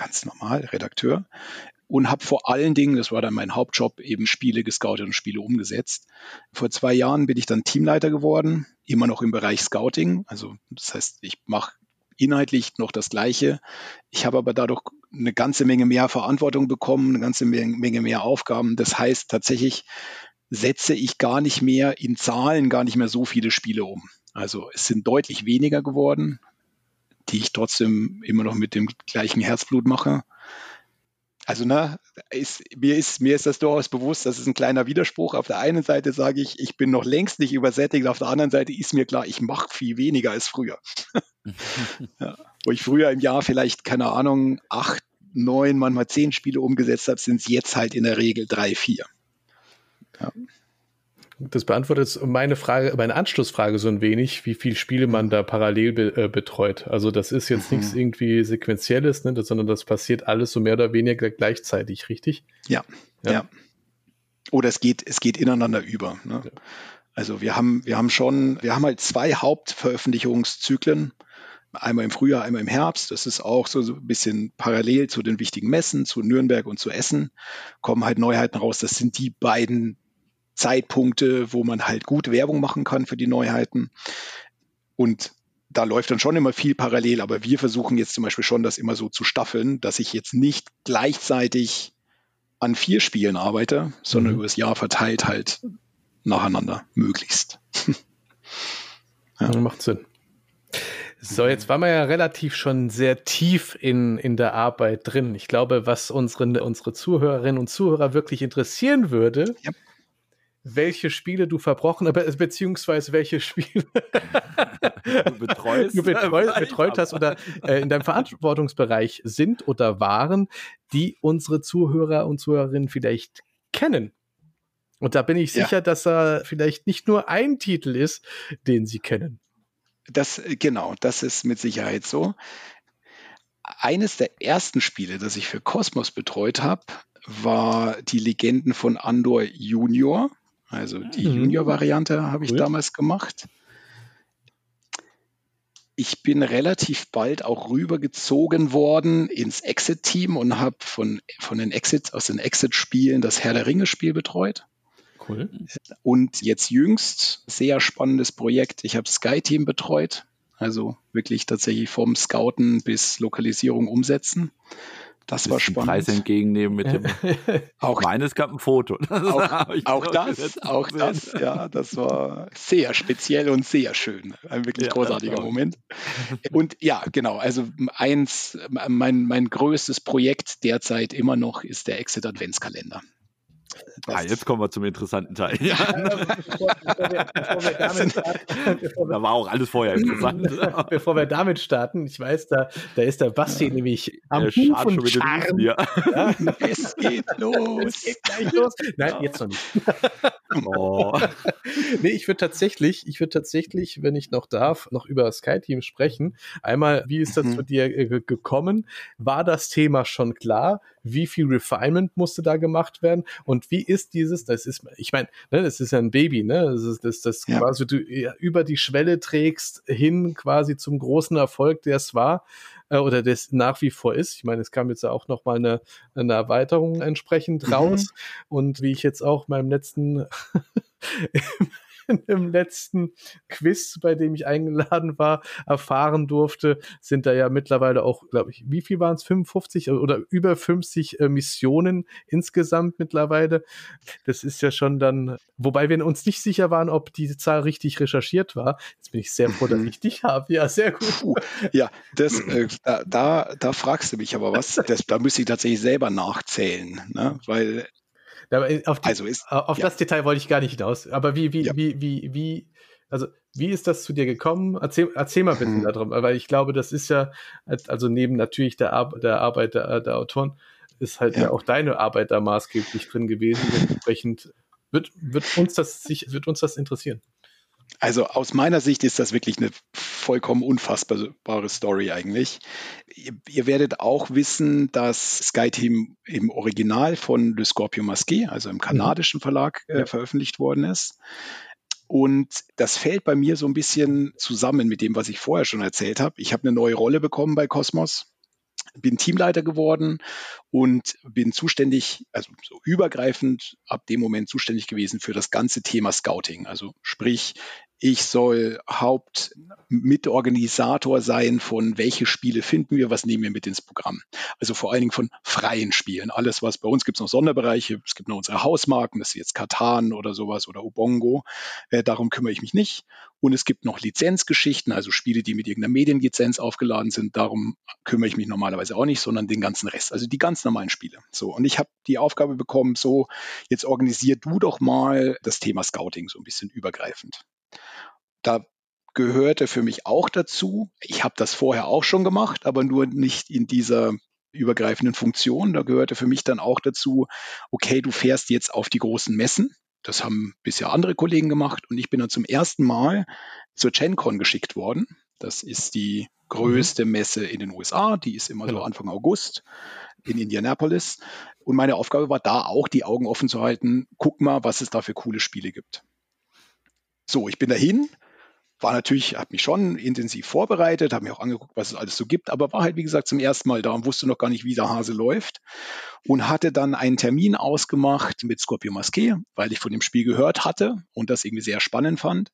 und habe vor allen Dingen, das war dann mein Hauptjob, eben Spiele gescoutet und Spiele umgesetzt. Vor 2 Jahren bin ich dann Teamleiter geworden, immer noch im Bereich Scouting. Also das heißt, ich mache inhaltlich noch das Gleiche. Ich habe aber dadurch eine ganze Menge mehr Verantwortung bekommen, eine ganze Menge mehr Aufgaben. Das heißt, tatsächlich setze ich gar nicht mehr so viele Spiele um. Also es sind deutlich weniger geworden, die ich trotzdem immer noch mit dem gleichen Herzblut mache. Also mir ist das durchaus bewusst, das ist ein kleiner Widerspruch. Auf der einen Seite sage ich, ich bin noch längst nicht übersättigt, auf der anderen Seite ist mir klar, ich mache viel weniger als früher. Ja, wo ich früher im Jahr vielleicht, keine Ahnung, 8, 9, manchmal 10 Spiele umgesetzt habe, sind es jetzt halt in der Regel 3, 4. Ja. Das beantwortet meine Anschlussfrage so ein wenig, wie viele Spiele man da parallel betreut. Also das ist jetzt nichts irgendwie Sequenzielles, ne, sondern das passiert alles so mehr oder weniger gleichzeitig, richtig? Ja. Oder es geht ineinander über. Ne? Ja. Also wir haben halt 2 Hauptveröffentlichungszyklen. Einmal im Frühjahr, einmal im Herbst. Das ist auch so ein bisschen parallel zu den wichtigen Messen, zu Nürnberg und zu Essen. Kommen halt Neuheiten raus. Das sind die beiden Zeitpunkte, wo man halt gut Werbung machen kann für die Neuheiten. Und da läuft dann schon immer viel parallel, aber wir versuchen jetzt zum Beispiel schon, das immer so zu staffeln, dass ich jetzt nicht gleichzeitig an 4 Spielen arbeite, sondern über das Jahr verteilt halt nacheinander, möglichst. Ja. Macht Sinn. So, jetzt waren wir ja relativ schon sehr tief in der Arbeit drin. Ich glaube, was unsere Zuhörerinnen und Zuhörer wirklich interessieren würde, welche Spiele du beziehungsweise welche Spiele du betreut hast oder in deinem Verantwortungsbereich sind oder waren, die unsere Zuhörer und Zuhörerinnen vielleicht kennen. Und da bin ich sicher, dass da vielleicht nicht nur ein Titel ist, den sie kennen. Das ist mit Sicherheit so. Eines der ersten Spiele, das ich für Cosmos betreut habe, war die Legenden von Andor Junior. Also die Junior-Variante habe ich damals gemacht. Ich bin relativ bald auch rübergezogen worden ins Exit-Team und habe aus den Exit-Spielen das Herr der Ringe-Spiel betreut. Cool. Und jetzt jüngst, sehr spannendes Projekt. Ich habe SkyTeam betreut, also wirklich tatsächlich vom Scouten bis Lokalisierung umsetzen. Das war spannend. Preis entgegennehmen mit dem. Auch, Ich meine, es gab ein Foto. auch das, ja, das war sehr speziell und sehr schön. Ein wirklich großartiger Moment. Und ja, genau, also mein größtes Projekt derzeit immer noch ist der Exit Adventskalender. Jetzt kommen wir zum interessanten Teil. Bevor wir damit starten, da war auch alles vorher interessant. Bevor wir damit starten, ich weiß, da ist der Basti nämlich am Huf und Charme. Ja. Es geht los. Es geht gleich los. Nein, jetzt noch nicht. Nee, ich würde tatsächlich, wenn ich noch darf, noch über SkyTeam sprechen. Einmal, wie ist das zu dir gekommen? War das Thema schon klar? Wie viel Refinement musste da gemacht werden? Und wie ist dieses, ich meine, ne, das ist ja ein Baby, ne? Das quasi du über die Schwelle trägst hin quasi zum großen Erfolg, der es war oder das nach wie vor ist. Ich meine, es kam jetzt ja auch noch mal eine Erweiterung entsprechend raus. Und wie ich jetzt auch meinem letzten im letzten Quiz, bei dem ich eingeladen war, erfahren durfte, sind da ja mittlerweile auch, glaube ich, wie viel waren es? 55 oder über 50 Missionen insgesamt mittlerweile. Das ist ja schon dann, wobei wir uns nicht sicher waren, ob diese Zahl richtig recherchiert war. Jetzt bin ich sehr froh, dass ich dich habe. Ja, sehr gut. Ja, da fragst du mich aber was. Da müsste ich tatsächlich selber nachzählen, ne? Weil auf das Detail wollte ich gar nicht hinaus. Aber wie ist das zu dir gekommen? Erzähl mal ein bisschen darum, weil ich glaube, das ist ja, also neben natürlich der Arbeit der Autoren, ist halt ja auch deine Arbeit da maßgeblich drin gewesen. Entsprechend wird uns das interessieren. Also aus meiner Sicht ist das wirklich eine vollkommen unfassbare Story eigentlich. Ihr werdet auch wissen, dass SkyTeam im Original von Le Scorpion Masqué, also im kanadischen Verlag, veröffentlicht worden ist. Und das fällt bei mir so ein bisschen zusammen mit dem, was ich vorher schon erzählt habe. Ich habe eine neue Rolle bekommen bei Kosmos, bin Teamleiter geworden und bin zuständig, also so übergreifend ab dem Moment zuständig gewesen für das ganze Thema Scouting. Also sprich, ich soll Hauptmitorganisator sein von welche Spiele finden wir, was nehmen wir mit ins Programm. Also vor allen Dingen von freien Spielen. Alles, was bei uns gibt es noch Sonderbereiche. Es gibt noch unsere Hausmarken, das ist jetzt Catan oder sowas oder Ubongo. Darum kümmere ich mich nicht. Und es gibt noch Lizenzgeschichten, also Spiele, die mit irgendeiner Medienlizenz aufgeladen sind. Darum kümmere ich mich normalerweise auch nicht, sondern den ganzen Rest. Also die ganz normalen Spiele. So, und ich habe die Aufgabe bekommen, so, jetzt organisier du doch mal das Thema Scouting so ein bisschen übergreifend. Da gehörte für mich auch dazu, ich habe das vorher auch schon gemacht, aber nur nicht in dieser übergreifenden Funktion. Da gehörte für mich dann auch dazu, okay, du fährst jetzt auf die großen Messen. Das haben bisher andere Kollegen gemacht und ich bin dann zum ersten Mal zur GenCon geschickt worden. Das ist die größte Messe in den USA, die ist immer so Anfang August in Indianapolis. Und meine Aufgabe war da auch, die Augen offen zu halten, guck mal, was es da für coole Spiele gibt. So, ich bin dahin, habe mich schon intensiv vorbereitet, habe mir auch angeguckt, was es alles so gibt, aber war halt, wie gesagt, zum ersten Mal da und wusste noch gar nicht, wie der Hase läuft und hatte dann einen Termin ausgemacht mit Scorpion Masqué, weil ich von dem Spiel gehört hatte und das irgendwie sehr spannend fand.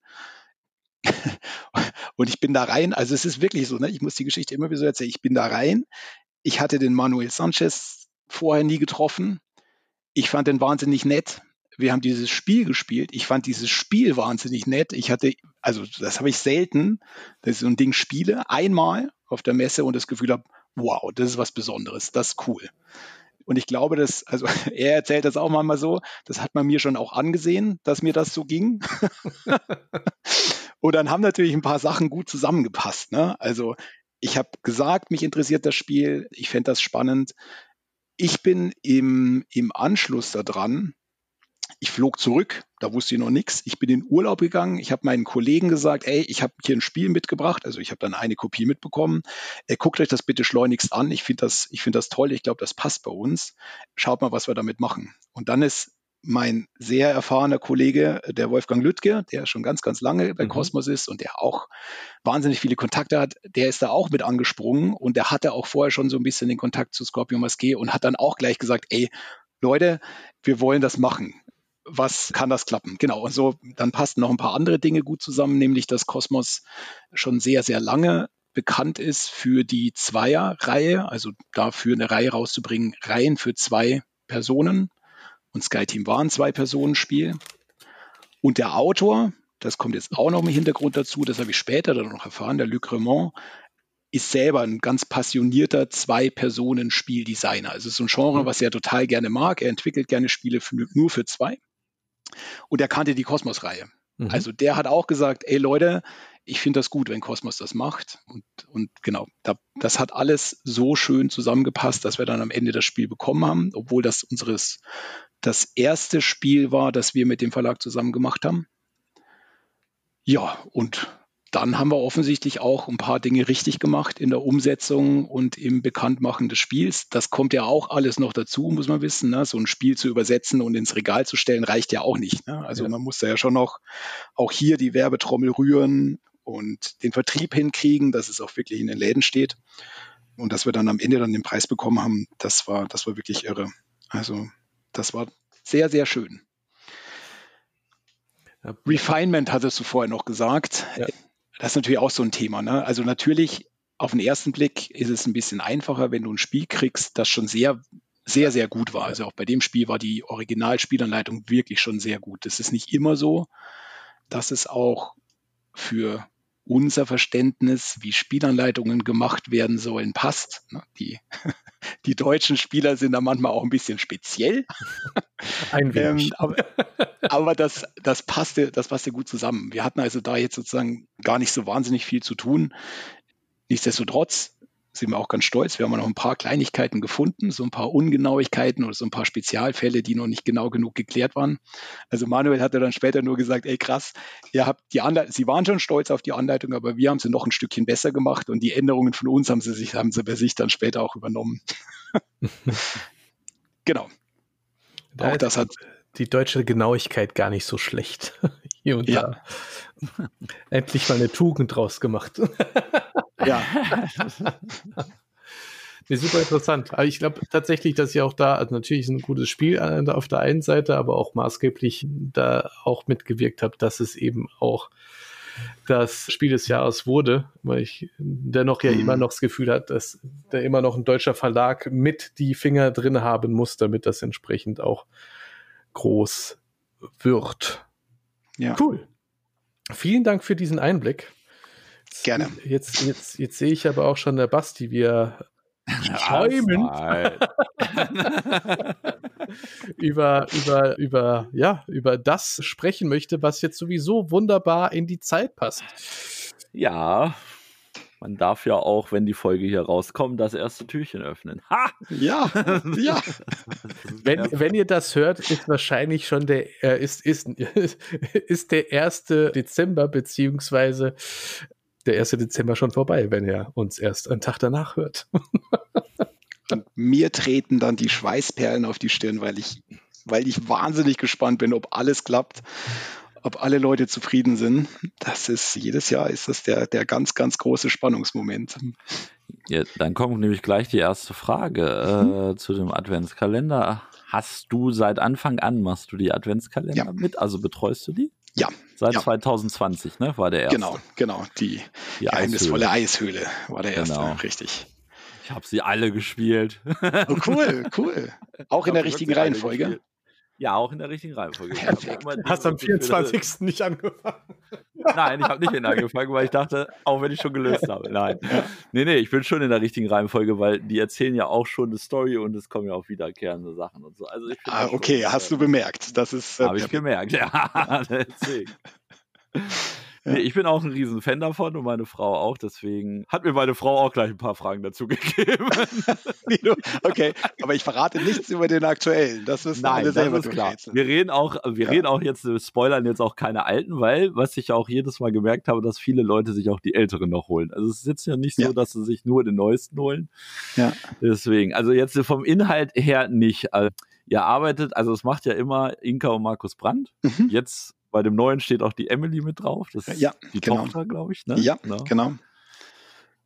Und ich bin da rein, also es ist wirklich so, ne? Ich muss die Geschichte immer wieder so erzählen, ich bin da rein, ich hatte den Manuel Sanchez vorher nie getroffen, ich fand den wahnsinnig nett. Wir haben dieses Spiel gespielt. Ich fand dieses Spiel wahnsinnig nett. Das habe ich selten, dass ich so ein Ding spiele, einmal auf der Messe und das Gefühl habe, wow, das ist was Besonderes, das ist cool. Und ich glaube, er erzählt das auch manchmal so, das hat man mir schon auch angesehen, dass mir das so ging. Und dann haben natürlich ein paar Sachen gut zusammengepasst, ne? Also ich habe gesagt, mich interessiert das Spiel, ich fände das spannend. Ich bin im Anschluss daran, ich flog zurück, da wusste ich noch nichts. Ich bin in Urlaub gegangen. Ich habe meinen Kollegen gesagt, ey, ich habe hier ein Spiel mitgebracht. Also ich habe dann eine Kopie mitbekommen. Guckt euch das bitte schleunigst an. Ich finde das toll. Ich glaube, das passt bei uns. Schaut mal, was wir damit machen. Und dann ist mein sehr erfahrener Kollege, der Wolfgang Lüttke, der schon ganz, ganz lange bei Kosmos ist und der auch wahnsinnig viele Kontakte hat, der ist da auch mit angesprungen und der hatte auch vorher schon so ein bisschen den Kontakt zu Scorpion Masqué und hat dann auch gleich gesagt, ey, Leute, wir wollen das machen. was kann das klappen? Genau, und so, dann passten noch ein paar andere Dinge gut zusammen, nämlich dass Kosmos schon sehr, sehr lange bekannt ist für die Zweierreihe, also dafür eine Reihe rauszubringen, Reihen für 2 Personen. Und SkyTeam war ein 2-Personen-Spiel. Und der Autor, das kommt jetzt auch noch im Hintergrund dazu, das habe ich später dann noch erfahren, der Luc Remond, ist selber ein ganz passionierter 2-Personen-Spieldesigner. Also es ist so ein Genre, was er total gerne mag. Er entwickelt gerne Spiele nur für 2. Und er kannte die Kosmos-Reihe. Also der hat auch gesagt, ey Leute, ich finde das gut, wenn Kosmos das macht. Und genau, das hat alles so schön zusammengepasst, dass wir dann am Ende das Spiel bekommen haben, obwohl das das erste Spiel war, das wir mit dem Verlag zusammen gemacht haben. Ja, und dann haben wir offensichtlich auch ein paar Dinge richtig gemacht in der Umsetzung und im Bekanntmachen des Spiels. Das kommt ja auch alles noch dazu, muss man wissen. Ne? So ein Spiel zu übersetzen und ins Regal zu stellen, reicht ja auch nicht. Ne? Also man muss da ja schon noch auch hier die Werbetrommel rühren und den Vertrieb hinkriegen, dass es auch wirklich in den Läden steht. Und dass wir dann am Ende dann den Preis bekommen haben, das war wirklich irre. Also das war sehr, sehr schön. Refinement hattest du vorher noch gesagt. Ja. Das ist natürlich auch so ein Thema. Ne? Also natürlich, auf den ersten Blick ist es ein bisschen einfacher, wenn du ein Spiel kriegst, das schon sehr, sehr, sehr gut war. Also auch bei dem Spiel war die Originalspielanleitung wirklich schon sehr gut. Das ist nicht immer so, dass es auch für unser Verständnis, wie Spielanleitungen gemacht werden sollen, passt. Ne? Die deutschen Spieler sind da manchmal auch ein bisschen speziell. Ein wenig. Aber das passte gut zusammen. Wir hatten also da jetzt sozusagen gar nicht so wahnsinnig viel zu tun. Nichtsdestotrotz sind wir auch ganz stolz. Wir haben noch ein paar Kleinigkeiten gefunden, so ein paar Ungenauigkeiten oder so ein paar Spezialfälle, die noch nicht genau genug geklärt waren. Also Manuel hatte dann später nur gesagt, ey krass, ihr habt Sie waren schon stolz auf die Anleitung, aber wir haben sie noch ein Stückchen besser gemacht und die Änderungen von uns haben sie bei sich dann später auch übernommen. Genau. Auch das hat die deutsche Genauigkeit gar nicht so schlecht. Hier und da. Endlich mal eine Tugend draus gemacht. Ja. Nee, super interessant. Aber ich glaube tatsächlich, dass ja auch da, also natürlich ist ein gutes Spiel auf der einen Seite, aber auch maßgeblich da auch mitgewirkt habe, dass es eben auch das Spiel des Jahres wurde, weil ich dennoch ja immer noch das Gefühl habe, dass da immer noch ein deutscher Verlag mit die Finger drin haben muss, damit das entsprechend auch groß wird. Ja. Cool. Vielen Dank für diesen Einblick. Gerne. Jetzt sehe ich aber auch schon der Basti, wie er schäumend über das sprechen möchte, was jetzt sowieso wunderbar in die Zeit passt. Ja, man darf ja auch, wenn die Folge hier rauskommt, das erste Türchen öffnen. Ha! Ja. Wenn ihr das hört, ist wahrscheinlich schon der 1. Dezember, beziehungsweise der 1. Dezember schon vorbei, wenn ihr uns erst einen Tag danach hört. Und mir treten dann die Schweißperlen auf die Stirn, weil ich wahnsinnig gespannt bin, ob alles klappt, ob alle Leute zufrieden sind. Jedes Jahr ist das der ganz, ganz große Spannungsmoment. Ja, dann kommt nämlich gleich die erste Frage zu dem Adventskalender. Machst du die Adventskalender mit? Also betreust du die? Ja. Seit 2020, ne, war der erste. Genau. Die geheimnisvolle Eishöhle war der erste, richtig. Ich habe sie alle gespielt. Oh, cool. Auch in der richtigen Reihenfolge? Ja, auch in der richtigen Reihenfolge. Hast am 24. nicht angefangen? Nein, ich habe nicht angefangen, weil ich dachte, auch wenn ich schon gelöst habe. Nein. Nee, ich bin schon in der richtigen Reihenfolge, weil die erzählen ja auch schon eine Story und es kommen ja auch wiederkehrende Sachen und so. Also okay, hast du bemerkt. Das ist. Habe ich gemerkt, ja. Deswegen. Nee, ich bin auch ein riesen Fan davon und meine Frau auch, deswegen hat mir meine Frau auch gleich ein paar Fragen dazu gegeben. Okay, aber ich verrate nichts über den aktuellen. Das ist alle selber klar. Wir reden auch jetzt, spoilern jetzt auch keine alten, weil, was ich auch jedes Mal gemerkt habe, dass viele Leute sich auch die älteren noch holen. Also es ist jetzt ja nicht so, dass sie sich nur den neuesten holen. Ja. Deswegen, also jetzt vom Inhalt her nicht. Ihr arbeitet, also es macht ja immer Inka und Markus Brandt. Jetzt bei dem neuen steht auch die Emily mit drauf. Das ist die Tochter, glaube ich. Ne? Ja, genau.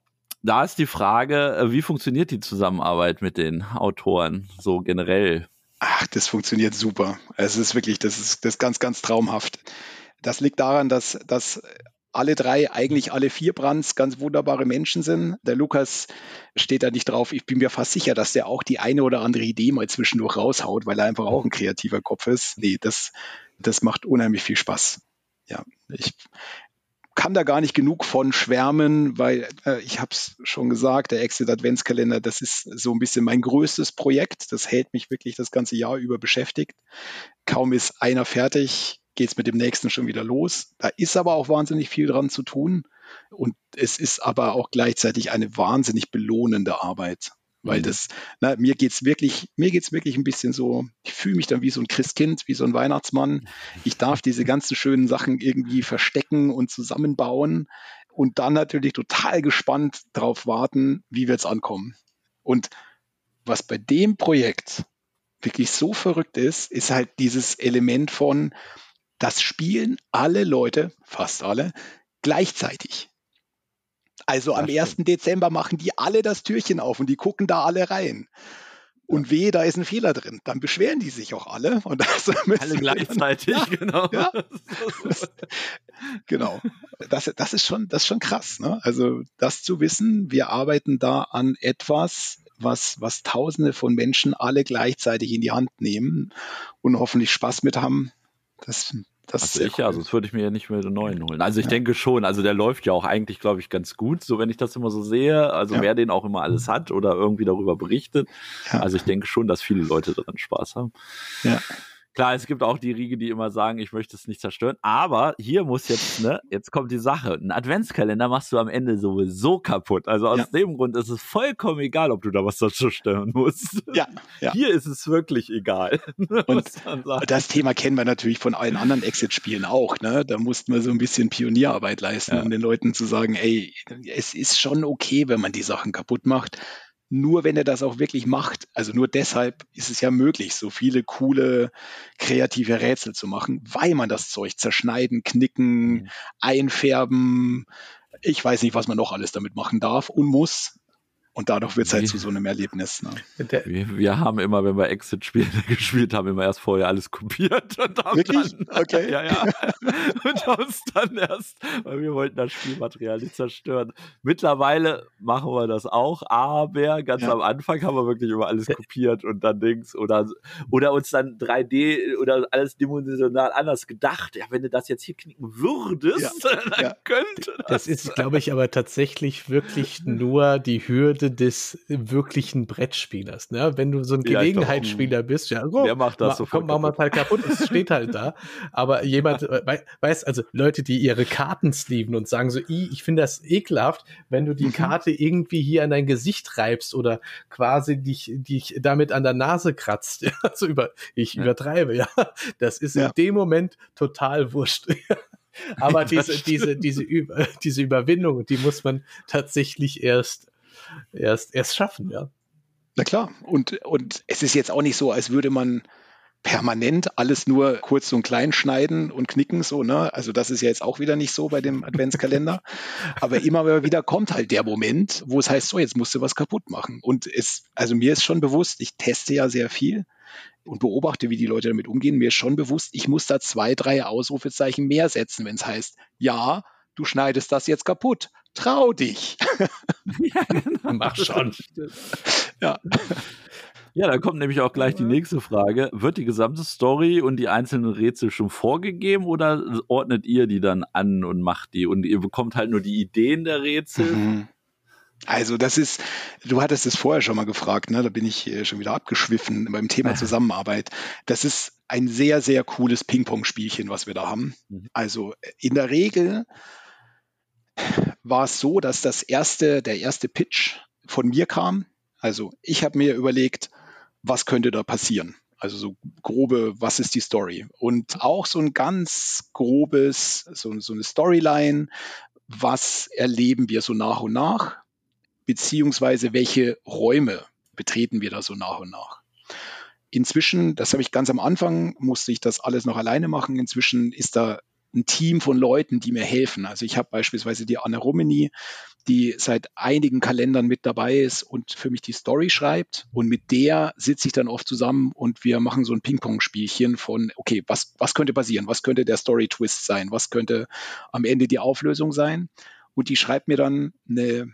Da ist die Frage, wie funktioniert die Zusammenarbeit mit den Autoren so generell? Ach, das funktioniert super. Es ist wirklich, das ist ganz, ganz traumhaft. Das liegt daran, dass alle drei, eigentlich alle vier Brands ganz wunderbare Menschen sind. Der Lukas steht da nicht drauf. Ich bin mir fast sicher, dass der auch die eine oder andere Idee mal zwischendurch raushaut, weil er einfach auch ein kreativer Kopf ist. Nee, das macht unheimlich viel Spaß. Ja, ich kann da gar nicht genug von schwärmen, weil ich habe es schon gesagt, der Exit Adventskalender, das ist so ein bisschen mein größtes Projekt. Das hält mich wirklich das ganze Jahr über beschäftigt. Kaum ist einer fertig, geht es mit dem nächsten schon wieder los. Da ist aber auch wahnsinnig viel dran zu tun. Und es ist aber auch gleichzeitig eine wahnsinnig belohnende Arbeit. Weil mir geht's wirklich ein bisschen so, ich fühle mich dann wie so ein Christkind, wie so ein Weihnachtsmann. Ich darf diese ganzen schönen Sachen irgendwie verstecken und zusammenbauen und dann natürlich total gespannt darauf warten, wie wird's ankommen. Und was bei dem Projekt wirklich so verrückt ist halt dieses Element von, das spielen alle Leute, fast alle, gleichzeitig. Also am 1. Dezember machen die alle das Türchen auf und die gucken da alle rein. Und wehe, da ist ein Fehler drin. Dann beschweren die sich auch alle. Und das alle gleichzeitig, genau. Ja. Genau. Das ist schon krass. Ne? Also das zu wissen, wir arbeiten da an etwas, was Tausende von Menschen alle gleichzeitig in die Hand nehmen und hoffentlich Spaß mit haben. Das ist sehr cool. Ja, sonst würde ich mir ja nicht mehr den neuen holen. Also ich denke schon, also der läuft ja auch eigentlich, glaube ich, ganz gut, so wenn ich das immer so sehe. Also wer den auch immer alles hat oder irgendwie darüber berichtet. Ja. Also ich denke schon, dass viele Leute daran Spaß haben. Ja. Klar, es gibt auch die Riege, die immer sagen, ich möchte es nicht zerstören, aber hier muss jetzt kommt die Sache. Ein Adventskalender machst du am Ende sowieso kaputt. Also aus dem Grund ist es vollkommen egal, ob du da was zerstören musst. Ja. Hier ist es wirklich egal. Und das Thema kennen wir natürlich von allen anderen Exit-Spielen auch. Ne? Da mussten wir so ein bisschen Pionierarbeit leisten, um den Leuten zu sagen, ey, es ist schon okay, wenn man die Sachen kaputt macht. Nur wenn er das auch wirklich macht, also nur deshalb ist es ja möglich, so viele coole, kreative Rätsel zu machen, weil man das Zeug zerschneiden, knicken, einfärben, ich weiß nicht, was man noch alles damit machen darf und muss. Und dadurch wird es halt zu so einem Erlebnis. Ne? Wir haben immer, wenn wir Exit-Spiele gespielt haben, immer erst vorher alles kopiert. Und haben wirklich? Dann, okay. Ja. Und haben es dann erst, weil wir wollten das Spielmaterial nicht zerstören. Mittlerweile machen wir das auch, aber ganz am Anfang haben wir wirklich immer alles kopiert und dann oder uns dann 3D oder alles dimensional anders gedacht. Ja, wenn du das jetzt hier knicken würdest, dann könnte das ist, glaube ich, aber tatsächlich wirklich nur die Hürde des wirklichen Brettspielers. Ne? Wenn du so ein Gelegenheitsspieler bist, wer macht das kommt, machen wir halt kaputt, es steht halt da. Aber jemand, weiß, also Leute, die ihre Karten sleeven und sagen so, ich finde das ekelhaft, wenn du die Karte irgendwie hier an dein Gesicht reibst oder quasi dich damit an der Nase kratzt. Ja? Also ich übertreibe, ja. Das ist in dem Moment total wurscht. Aber diese Überwindung, die muss man tatsächlich erst schaffen, ja. Na klar. Und es ist jetzt auch nicht so, als würde man permanent alles nur kurz und klein schneiden und knicken, so, ne? Also das ist ja jetzt auch wieder nicht so bei dem Adventskalender. Aber immer wieder kommt halt der Moment, wo es heißt, so, jetzt musst du was kaputt machen. Und also mir ist schon bewusst, ich teste ja sehr viel und beobachte, wie die Leute damit umgehen. Mir ist schon bewusst, ich muss da 2, 3 Ausrufezeichen mehr setzen, wenn es heißt, ja, du schneidest das jetzt kaputt. Trau dich. Ja, genau. Mach schon. Ja. Ja, da kommt nämlich auch gleich die nächste Frage. Wird die gesamte Story und die einzelnen Rätsel schon vorgegeben oder ordnet ihr die dann an und macht die? Und ihr bekommt halt nur die Ideen der Rätsel? Also du hattest es vorher schon mal gefragt, ne? Da bin ich schon wieder abgeschwiffen beim Thema Zusammenarbeit. Das ist ein sehr, sehr cooles Ping-Pong-Spielchen, was wir da haben. Also in der Regel war es so, dass der erste Pitch von mir kam. Also ich habe mir überlegt, was könnte da passieren? Also so grobe, was ist die Story? Und auch so ein ganz grobes, so eine Storyline, was erleben wir so nach und nach? Beziehungsweise welche Räume betreten wir da so nach und nach? Inzwischen, das habe ich ganz am Anfang, musste ich das alles noch alleine machen. Inzwischen ist da ein Team von Leuten, die mir helfen. Also ich habe beispielsweise die Anne Rummenigge, die seit einigen Kalendern mit dabei ist und für mich die Story schreibt. Und mit der sitze ich dann oft zusammen und wir machen so ein Ping-Pong-Spielchen von, okay, was könnte passieren? Was könnte der Story-Twist sein? Was könnte am Ende die Auflösung sein? Und die schreibt mir dann eine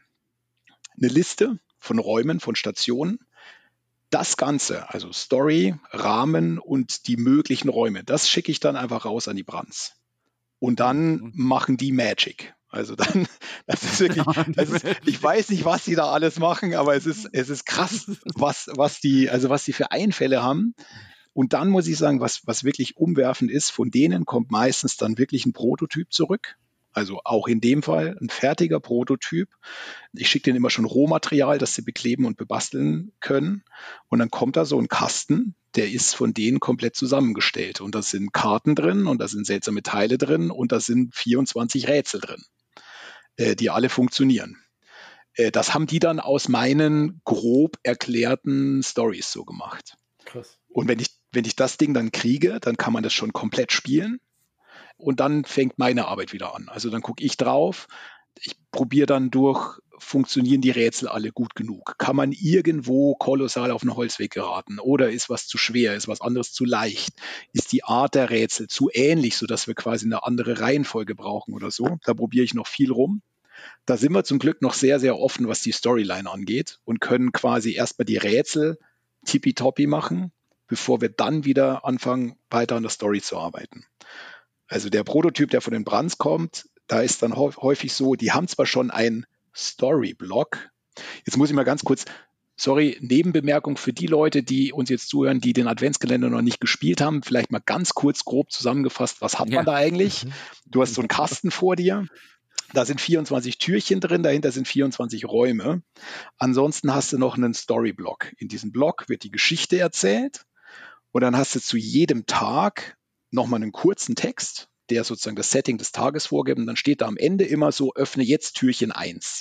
Liste von Räumen, von Stationen. Das Ganze, also Story, Rahmen und die möglichen Räume, das schicke ich dann einfach raus an die Brands. Und dann machen die Magic. Also dann, das ist wirklich, ich weiß nicht, was die da alles machen, aber es ist krass, was die für Einfälle haben. Und dann muss ich sagen, was wirklich umwerfend ist, von denen kommt meistens dann wirklich ein Prototyp zurück. Also auch in dem Fall ein fertiger Prototyp. Ich schicke denen immer schon Rohmaterial, das sie bekleben und bebasteln können. Und dann kommt da so ein Kasten, der ist von denen komplett zusammengestellt. Und da sind Karten drin und da sind seltsame Teile drin und da sind 24 Rätsel drin, die alle funktionieren. Das haben die dann aus meinen grob erklärten Stories so gemacht. Krass. Und wenn ich das Ding dann kriege, dann kann man das schon komplett spielen. Und dann fängt meine Arbeit wieder an. Also dann gucke ich drauf, ich probiere dann durch, funktionieren die Rätsel alle gut genug? Kann man irgendwo kolossal auf einen Holzweg geraten? Oder ist was zu schwer? Ist was anderes zu leicht? Ist die Art der Rätsel zu ähnlich, sodass wir quasi eine andere Reihenfolge brauchen oder so? Da probiere ich noch viel rum. Da sind wir zum Glück noch sehr, sehr offen, was die Storyline angeht und können quasi erstmal die Rätsel tippitoppi machen, bevor wir dann wieder anfangen, weiter an der Story zu arbeiten. Also der Prototyp, der von den Brands kommt, da ist dann häufig so, die haben zwar schon einen Story-Block. Jetzt muss ich mal ganz kurz, Nebenbemerkung für die Leute, die uns jetzt zuhören, die den Adventskalender noch nicht gespielt haben, vielleicht mal ganz kurz grob zusammengefasst, was hat man da eigentlich? Du hast so einen Kasten vor dir, da sind 24 Türchen drin, dahinter sind 24 Räume. Ansonsten hast du noch einen Story-Block. In diesem Block wird die Geschichte erzählt und dann hast du zu jedem Tag nochmal einen kurzen Text, der sozusagen das Setting des Tages vorgibt und dann steht da am Ende immer so, öffne jetzt Türchen 1.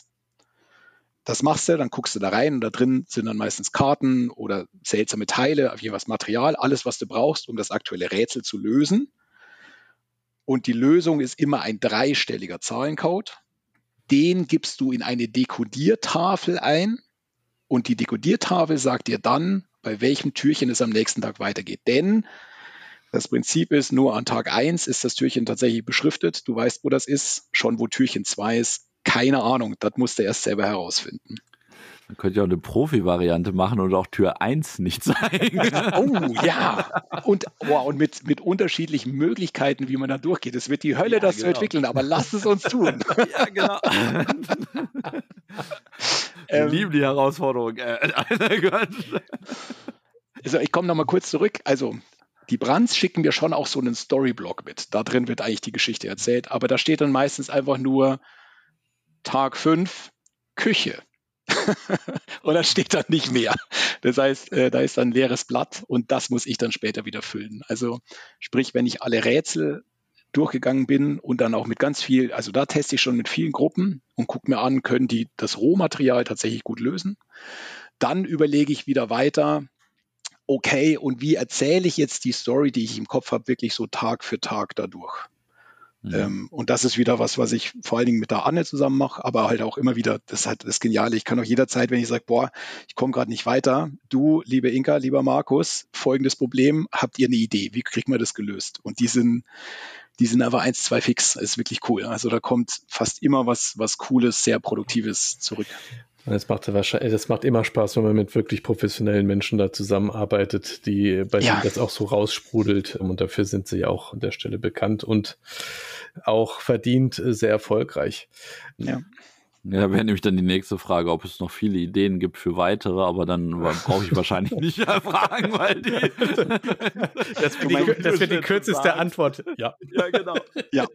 Das machst du, dann guckst du da rein und da drin sind dann meistens Karten oder seltsame Teile, auf jeweils Material, alles, was du brauchst, um das aktuelle Rätsel zu lösen. Und die Lösung ist immer ein 3-stelliger Zahlencode. Den gibst du in eine Dekodiertafel ein und die Dekodiertafel sagt dir dann, bei welchem Türchen es am nächsten Tag weitergeht. Denn das Prinzip ist, nur an Tag 1 ist das Türchen tatsächlich beschriftet. Du weißt, wo das ist. Schon wo Türchen 2 ist, keine Ahnung. Das musst du erst selber herausfinden. Man könnte ja auch eine Profi-Variante machen und auch Tür 1 nicht zeigen. Oh ja. Und mit unterschiedlichen Möglichkeiten, wie man da durchgeht. Es wird die Hölle, das zu entwickeln, aber lass es uns tun. Ja, genau. Wir lieben die Herausforderung. Also ich komme nochmal kurz zurück. Also die Brands schicken mir schon auch so einen Storyblock mit. Da drin wird eigentlich die Geschichte erzählt, aber da steht dann meistens einfach nur Tag 5, Küche. Und da steht dann nicht mehr. Das heißt, da ist dann ein leeres Blatt und das muss ich dann später wieder füllen. Also sprich, wenn ich alle Rätsel durchgegangen bin und dann auch mit ganz viel, also da teste ich schon mit vielen Gruppen und gucke mir an, können die das Rohmaterial tatsächlich gut lösen. Dann überlege ich wieder weiter, okay, und wie erzähle ich jetzt die Story, die ich im Kopf habe, wirklich so Tag für Tag dadurch? Und das ist wieder was ich vor allen Dingen mit der Anne zusammen mache, aber halt auch immer wieder, das ist halt das Geniale. Ich kann auch jederzeit, wenn ich sage, ich komme gerade nicht weiter, du, liebe Inka, lieber Markus, folgendes Problem, habt ihr eine Idee? Wie kriegt man das gelöst? Und die sind aber 1, 2 fix. Das ist wirklich cool. Also da kommt fast immer was Cooles, sehr Produktives zurück. Das macht immer Spaß, wenn man mit wirklich professionellen Menschen da zusammenarbeitet, bei denen das auch so raussprudelt. Und dafür sind sie ja auch an der Stelle bekannt und auch verdient sehr erfolgreich. Ja. Ja, wäre nämlich dann die nächste Frage, ob es noch viele Ideen gibt für weitere, aber dann brauche ich wahrscheinlich nicht fragen, weil das wird die kürzeste Antwort. Ja, ja genau. Ja.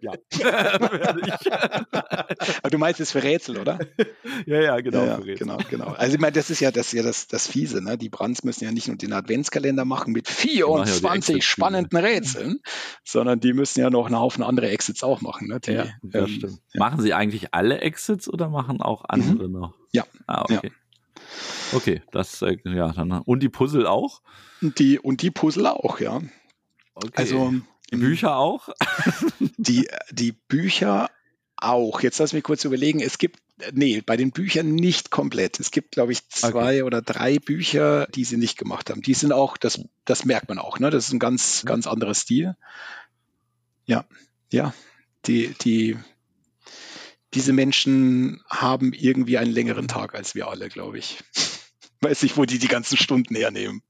Aber du meinst es für Rätsel, oder? Ja, genau. Ja, genau. Also ich meine, das ist ja das Fiese, ne? Die Brands müssen ja nicht nur den Adventskalender machen mit 24 spannenden Rätseln, sondern die müssen ja noch einen Haufen andere Exits auch machen. Ne? Das stimmt. Ja. Machen sie eigentlich alle Exits oder machen auch andere noch? Ja. Okay. Ja. Okay, das, dann. Und die Puzzle auch? Und die Puzzle auch, ja. Okay. Also Die Bücher auch? Die Bücher auch. Jetzt lass mich kurz überlegen. Bei den Büchern nicht komplett. Es gibt, glaube ich, 2 oder 3 Bücher, die sie nicht gemacht haben. Die sind auch, das merkt man auch, ne? Das ist ein ganz, ganz anderer Stil. Ja, diese Menschen haben irgendwie einen längeren Tag als wir alle, glaube ich. Weiß nicht, wo die ganzen Stunden hernehmen.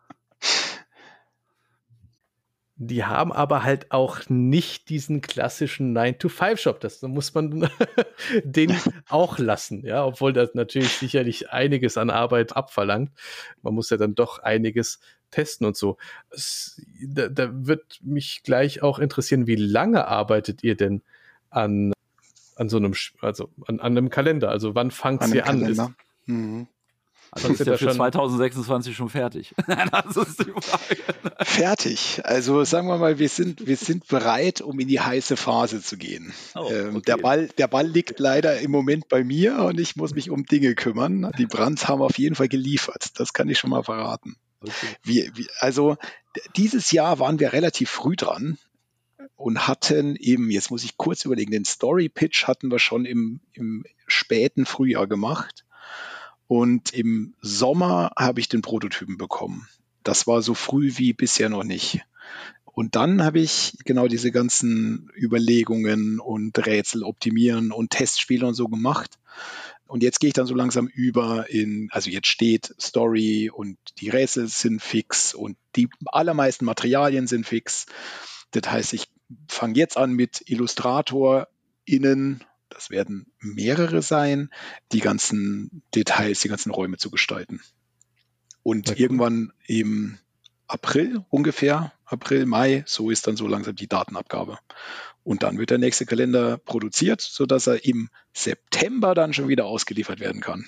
Die haben aber halt auch nicht diesen klassischen 9-to-5-Job. Das muss man den auch lassen, ja, obwohl das natürlich sicherlich einiges an Arbeit abverlangt. Man muss ja dann doch einiges testen und so. Da wird mich gleich auch interessieren, wie lange arbeitet ihr denn an so einem, also an einem Kalender? Also wann fangt ihr an? Also ist der für 2026 schon fertig? Das ist die Frage. Fertig. Also sagen wir mal, wir sind bereit, um in die heiße Phase zu gehen. Okay. Der Ball liegt leider im Moment bei mir und ich muss mich um Dinge kümmern. Die Brands haben auf jeden Fall geliefert. Das kann ich schon mal verraten. Okay. Also dieses Jahr waren wir relativ früh dran und hatten eben, jetzt muss ich kurz überlegen, den Story-Pitch hatten wir schon im späten Frühjahr gemacht. Und im Sommer habe ich den Prototypen bekommen. Das war so früh wie bisher noch nicht. Und dann habe ich genau diese ganzen Überlegungen und Rätsel optimieren und Testspiele und so gemacht. Und jetzt gehe ich dann so langsam über also jetzt steht Story und die Rätsel sind fix und die allermeisten Materialien sind fix. Das heißt, ich fange jetzt an mit IllustratorInnen. Das werden mehrere sein, die ganzen Details, die ganzen Räume zu gestalten. Und irgendwann im April ungefähr, April, Mai, so ist dann so langsam die Datenabgabe. Und dann wird der nächste Kalender produziert, sodass er im September dann schon wieder ausgeliefert werden kann.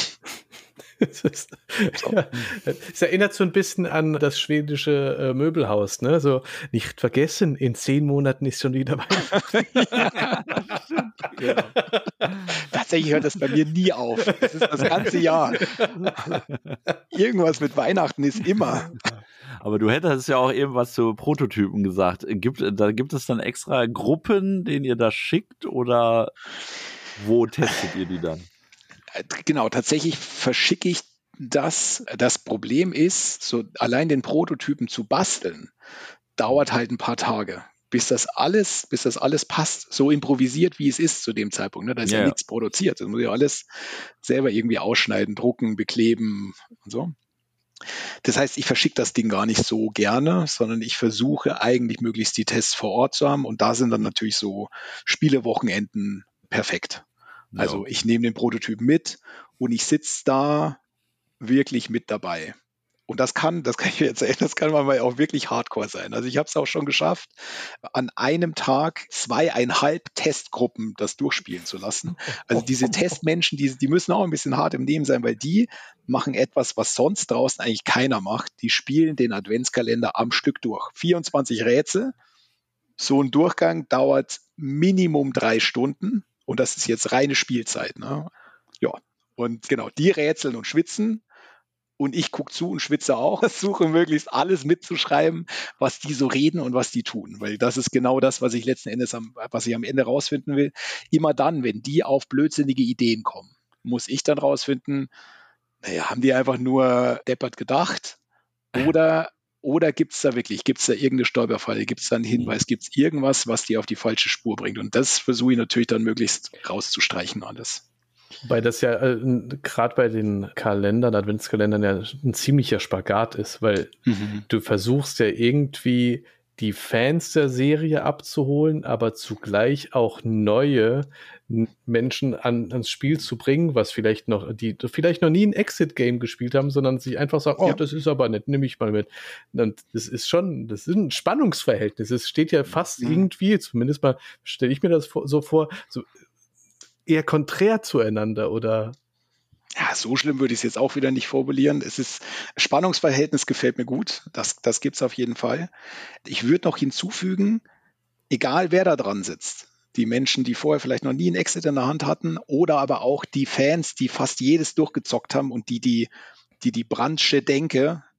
Es erinnert so ein bisschen an das schwedische Möbelhaus, ne? So, nicht vergessen, in 10 Monaten ist schon wieder Weihnachten. Genau. Tatsächlich hört das bei mir nie auf. Das ist das ganze Jahr. Irgendwas mit Weihnachten ist immer. Aber du hättest ja auch irgendwas zu Prototypen gesagt. Gibt es dann extra Gruppen, denen ihr das schickt oder wo testet ihr die dann? Genau, tatsächlich verschicke ich das. Das Problem ist, so allein den Prototypen zu basteln, dauert halt ein paar Tage, bis das alles passt, so improvisiert, wie es ist zu dem Zeitpunkt. Ne? Da ist ja nichts produziert. Das muss ja alles selber irgendwie ausschneiden, drucken, bekleben und so. Das heißt, ich verschicke das Ding gar nicht so gerne, sondern ich versuche eigentlich möglichst die Tests vor Ort zu haben. Und da sind dann natürlich so Spielewochenenden perfekt. Also ich nehme den Prototypen mit und ich sitze da wirklich mit dabei. Und das kann ich mir erzählen, das kann manchmal auch wirklich hardcore sein. Also ich habe es auch schon geschafft, an einem Tag 2,5 Testgruppen das durchspielen zu lassen. Also diese Testmenschen, die müssen auch ein bisschen hart im Nehmen sein, weil die machen etwas, was sonst draußen eigentlich keiner macht. Die spielen den Adventskalender am Stück durch. 24 Rätsel. So ein Durchgang dauert Minimum 3 Stunden. Und das ist jetzt reine Spielzeit. Ne? Ja, und genau, die rätseln und schwitzen. Und ich gucke zu und schwitze auch. Versuche möglichst alles mitzuschreiben, was die so reden und was die tun. Weil das ist genau das, was ich letzten Endes was ich am Ende rausfinden will. Immer dann, wenn die auf blödsinnige Ideen kommen, muss ich dann rausfinden, haben die einfach nur deppert gedacht? Oder gibt's da irgendeine Stolperfalle, gibt es da einen Hinweis, gibt es irgendwas, was die auf die falsche Spur bringt? Und das versuche ich natürlich dann möglichst rauszustreichen alles. Weil das ja gerade bei den Adventskalendern ja ein ziemlicher Spagat ist, weil du versuchst ja irgendwie die Fans der Serie abzuholen, aber zugleich auch neue Menschen ans Spiel zu bringen, die vielleicht noch nie ein Exit-Game gespielt haben, sondern sich einfach sagen, das ist aber nett, nehme ich mal mit. Und das ist ein Spannungsverhältnis. Es steht ja fast irgendwie, zumindest mal stelle ich mir das so vor, so eher konträr zueinander, oder? Ja, so schlimm würde ich es jetzt auch wieder nicht formulieren. Spannungsverhältnis gefällt mir gut. Das gibt es auf jeden Fall. Ich würde noch hinzufügen, egal wer da dran sitzt, die Menschen, die vorher vielleicht noch nie einen Exit in der Hand hatten, oder aber auch die Fans, die fast jedes durchgezockt haben und die Brandsche Denke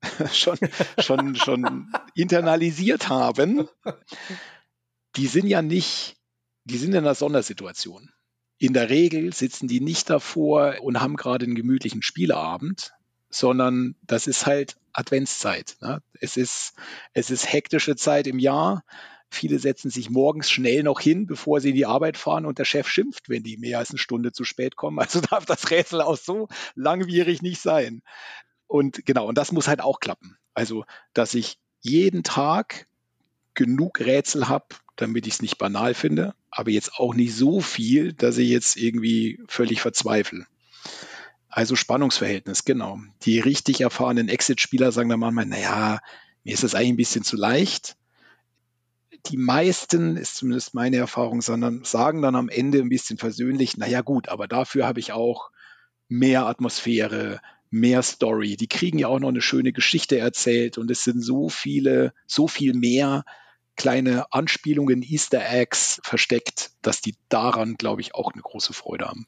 schon internalisiert haben, die sind in einer Sondersituation. In der Regel sitzen die nicht davor und haben gerade einen gemütlichen Spieleabend, sondern das ist halt Adventszeit. Ne? Es ist hektische Zeit im Jahr. Viele setzen sich morgens schnell noch hin, bevor sie in die Arbeit fahren und der Chef schimpft, wenn die mehr als eine Stunde zu spät kommen. Also darf das Rätsel auch so langwierig nicht sein. Und genau, und das muss halt auch klappen. Also, dass ich jeden Tag genug Rätsel habe, damit ich es nicht banal finde, aber jetzt auch nicht so viel, dass ich jetzt irgendwie völlig verzweifle. Also Spannungsverhältnis, genau. Die richtig erfahrenen Exit-Spieler sagen dann manchmal, naja, mir ist das eigentlich ein bisschen zu leicht. Die meisten, ist zumindest meine Erfahrung, sagen dann am Ende ein bisschen versöhnlich, naja gut, aber dafür habe ich auch mehr Atmosphäre, mehr Story. Die kriegen ja auch noch eine schöne Geschichte erzählt und es sind so viel mehr kleine Anspielungen, Easter Eggs versteckt, dass die daran, glaube ich, auch eine große Freude haben.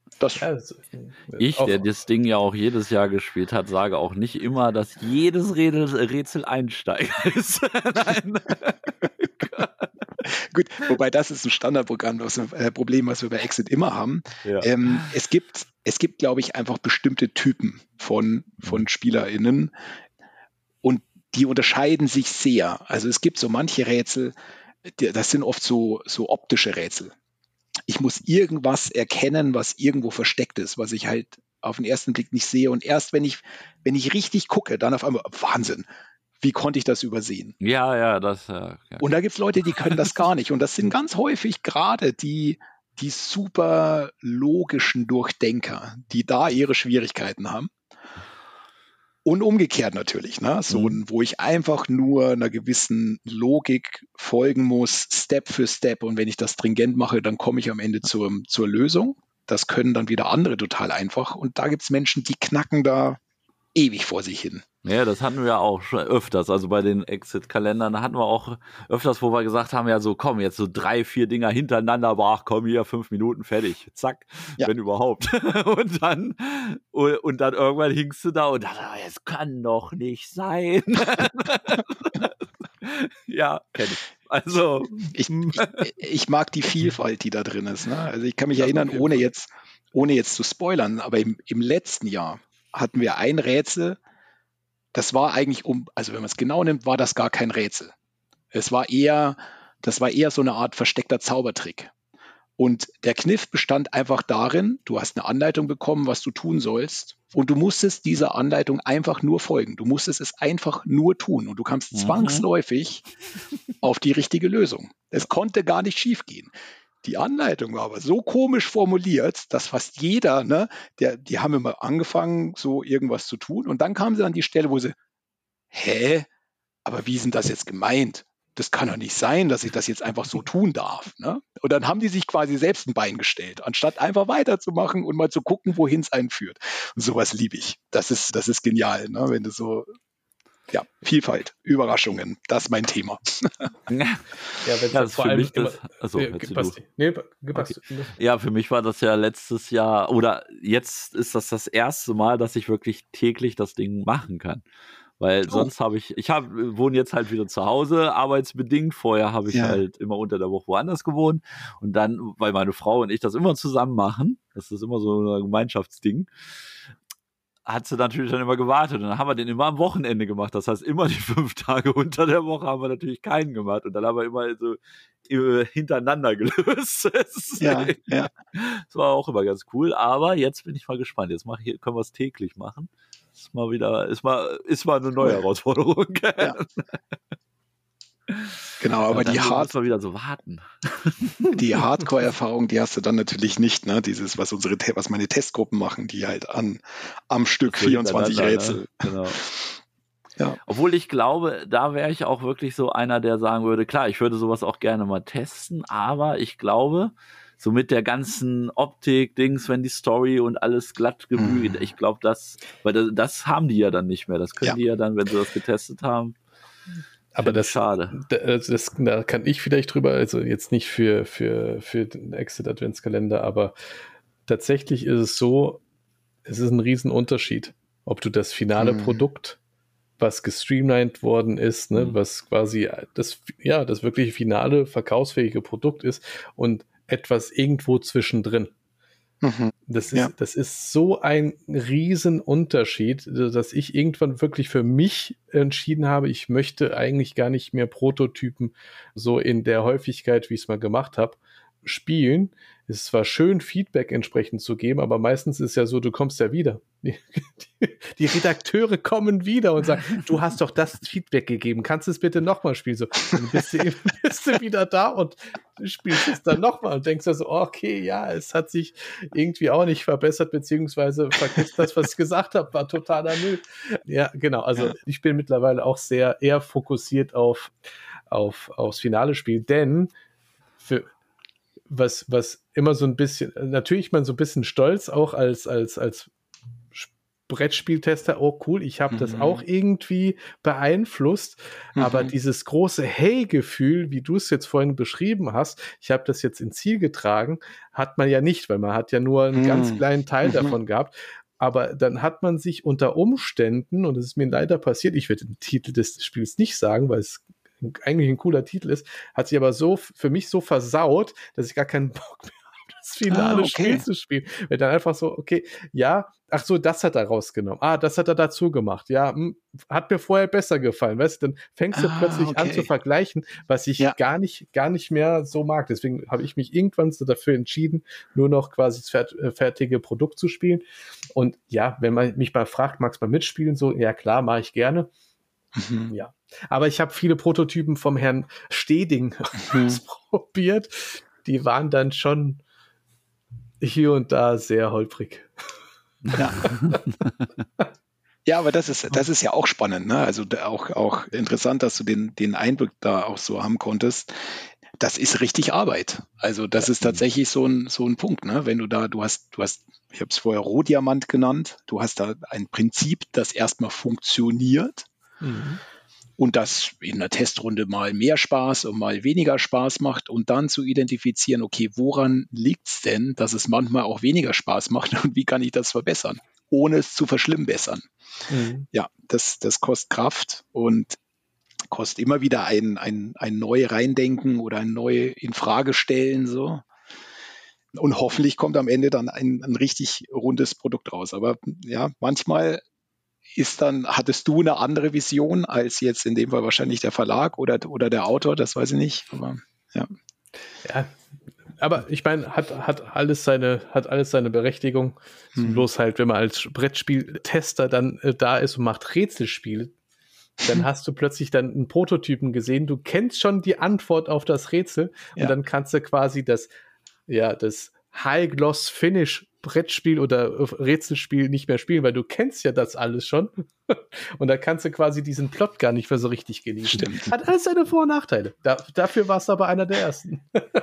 Der das Ding ja auch jedes Jahr gespielt hat, sage auch nicht immer, dass jedes Rätsel Einsteiger ist. Nein. Gut, wobei das ist ein Standardprogramm, Problem, was wir bei Exit immer haben. Ja. Es gibt, glaube ich, einfach bestimmte Typen von SpielerInnen und die unterscheiden sich sehr. Also es gibt so manche Rätsel, das sind oft so optische Rätsel. Ich muss irgendwas erkennen, was irgendwo versteckt ist, was ich halt auf den ersten Blick nicht sehe. Und erst wenn ich richtig gucke, dann auf einmal, Wahnsinn, wie konnte ich das übersehen? Ja. Und da gibt es Leute, die können das gar nicht. Und das sind ganz häufig gerade die super logischen Durchdenker, die da ihre Schwierigkeiten haben. Und umgekehrt natürlich, ne? Wo ich einfach nur einer gewissen Logik folgen muss, Step für Step. Und wenn ich das stringent mache, dann komme ich am Ende zur Lösung. Das können dann wieder andere total einfach. Und da gibt es Menschen, die knacken da ewig vor sich hin. Ja, das hatten wir auch schon öfters. Also bei den Exit-Kalendern hatten wir auch öfters, wo wir gesagt haben, ja so komm, jetzt so 3, 4 Dinger hintereinander, aber ach komm hier, 5 Minuten, fertig. Zack, wenn überhaupt. und dann irgendwann hingst du da und dachte, es kann doch nicht sein. Ja, kenn ich. Also ich mag die Vielfalt, die da drin ist. Ne? Also ich kann mich erinnern, ohne jetzt zu spoilern, aber im letzten Jahr hatten wir ein Rätsel, das war eigentlich also wenn man es genau nimmt, war das gar kein Rätsel. Das war eher so eine Art versteckter Zaubertrick. Und der Kniff bestand einfach darin, du hast eine Anleitung bekommen, was du tun sollst. Und du musstest dieser Anleitung einfach nur folgen. Du musstest es einfach nur tun. Und du kamst zwangsläufig auf die richtige Lösung. Es konnte gar nicht schief gehen. Die Anleitung war aber so komisch formuliert, dass fast jeder, ne, die haben immer angefangen, so irgendwas zu tun. Und dann kamen sie an die Stelle, wo sie, aber wie ist denn das jetzt gemeint? Das kann doch nicht sein, dass ich das jetzt einfach so tun darf. Ne? Und dann haben die sich quasi selbst ein Bein gestellt, anstatt einfach weiterzumachen und mal zu gucken, wohin es einen führt. Und sowas liebe ich. Das ist genial, ne? Wenn du so, ja, Vielfalt, Überraschungen, das ist mein Thema. Das vor allem Ja, für mich war das ja letztes Jahr, oder jetzt ist das erste Mal, dass ich wirklich täglich das Ding machen kann. Weil sonst wohne jetzt halt wieder zu Hause, arbeitsbedingt. Vorher habe ich halt immer unter der Woche woanders gewohnt. Und dann, weil meine Frau und ich das immer zusammen machen, das ist immer so ein Gemeinschaftsding, hat sie natürlich dann immer gewartet. Und dann haben wir den immer am Wochenende gemacht. Das heißt, immer die 5 Tage unter der Woche haben wir natürlich keinen gemacht. Und dann haben wir immer so hintereinander gelöst. Das war auch immer ganz cool. Aber jetzt bin ich mal gespannt. Jetzt können wir es täglich machen. Ist mal eine neue Herausforderung. Ja. Genau, aber die wieder so warten. Die Hardcore-Erfahrung, die hast du dann natürlich nicht, ne? Dieses, was meine Testgruppen machen, die halt am Stück 24 Rätsel. Ne? Genau. Ja. Obwohl ich glaube, da wäre ich auch wirklich so einer, der sagen würde, klar, ich würde sowas auch gerne mal testen, aber ich glaube, so mit der ganzen Optik-Dings, wenn die Story und alles glatt gebügelt, ich glaube, weil das haben die ja dann nicht mehr. Das können die ja dann, wenn sie das getestet haben. Aber das schade. Da kann ich vielleicht drüber, also jetzt nicht für den Exit-Adventskalender, aber tatsächlich ist es so, es ist ein Riesenunterschied, ob du das finale Produkt was gestreamlined worden ist, ne, was quasi das wirkliche finale verkaufsfähige Produkt ist und etwas irgendwo zwischendrin. Das ist so ein Riesenunterschied, dass ich irgendwann wirklich für mich entschieden habe, ich möchte eigentlich gar nicht mehr Prototypen so in der Häufigkeit, wie ich es mal gemacht habe, spielen. Es ist zwar schön, Feedback entsprechend zu geben, aber meistens ist ja so, du kommst ja wieder. Die Redakteure kommen wieder und sagen, du hast doch das Feedback gegeben, kannst du es bitte nochmal spielen? So, dann bist du wieder da und du spielst es dann nochmal und denkst so, okay, ja, es hat sich irgendwie auch nicht verbessert, beziehungsweise vergiss das, was ich gesagt habe, war totaler Müll. Ja, genau, also ich bin mittlerweile auch eher fokussiert aufs finale Spiel, denn was immer so ein bisschen, natürlich man so ein bisschen stolz auch als Brettspieltester, oh cool, ich habe das auch irgendwie beeinflusst, aber dieses große Hey-Gefühl, wie du es jetzt vorhin beschrieben hast, ich habe das jetzt ins Ziel getragen, hat man ja nicht, weil man hat ja nur einen ganz kleinen Teil davon gehabt. Aber dann hat man sich unter Umständen, und das ist mir leider passiert, ich werde den Titel des Spiels nicht sagen, weil es eigentlich ein cooler Titel ist, hat sich aber so für mich so versaut, dass ich gar keinen Bock mehr habe, das finale Spiel zu spielen. Weil dann einfach so, okay, ja, ach so, das hat er rausgenommen. Das hat er dazu gemacht. Ja, hat mir vorher besser gefallen, weißt du, dann fängst du plötzlich an zu vergleichen, was ich gar nicht mehr so mag. Deswegen habe ich mich irgendwann so dafür entschieden, nur noch quasi das fertige Produkt zu spielen. Und ja, wenn man mich mal fragt, magst du mal mitspielen? So, ja klar, mache ich gerne. Ja, aber ich habe viele Prototypen vom Herrn Steding ausprobiert. Die waren dann schon hier und da sehr holprig. Ja. Ja, aber das ist ja auch spannend, ne? Also auch interessant, dass du den Einblick da auch so haben konntest. Das ist richtig Arbeit. Also das ist tatsächlich so ein Punkt, ne? Wenn du hast, ich habe es vorher Rohdiamant genannt, du hast da ein Prinzip, das erstmal funktioniert. Und das in einer Testrunde mal mehr Spaß und mal weniger Spaß macht und dann zu identifizieren, okay, woran liegt es denn, dass es manchmal auch weniger Spaß macht und wie kann ich das verbessern, ohne es zu verschlimmbessern. Ja, das kostet Kraft und kostet immer wieder ein neu reindenken oder ein neu in Frage stellen, so. Und hoffentlich kommt am Ende dann ein richtig rundes Produkt raus. Aber ja, manchmal hattest du eine andere Vision als jetzt in dem Fall wahrscheinlich der Verlag oder der Autor, das weiß ich nicht, aber ja. Ja, aber ich meine, hat alles seine Berechtigung. Bloß halt, wenn man als Brettspieltester dann da ist und macht Rätselspiele, dann hast du plötzlich dann einen Prototypen gesehen, du kennst schon die Antwort auf das Rätsel und dann kannst du quasi das High-Gloss-Finish Brettspiel oder Rätselspiel nicht mehr spielen, weil du kennst ja das alles schon. Und da kannst du quasi diesen Plot gar nicht mehr so richtig genießen. Stimmt. Hat alles seine Vor- und Nachteile. Dafür warst du aber einer der Ersten.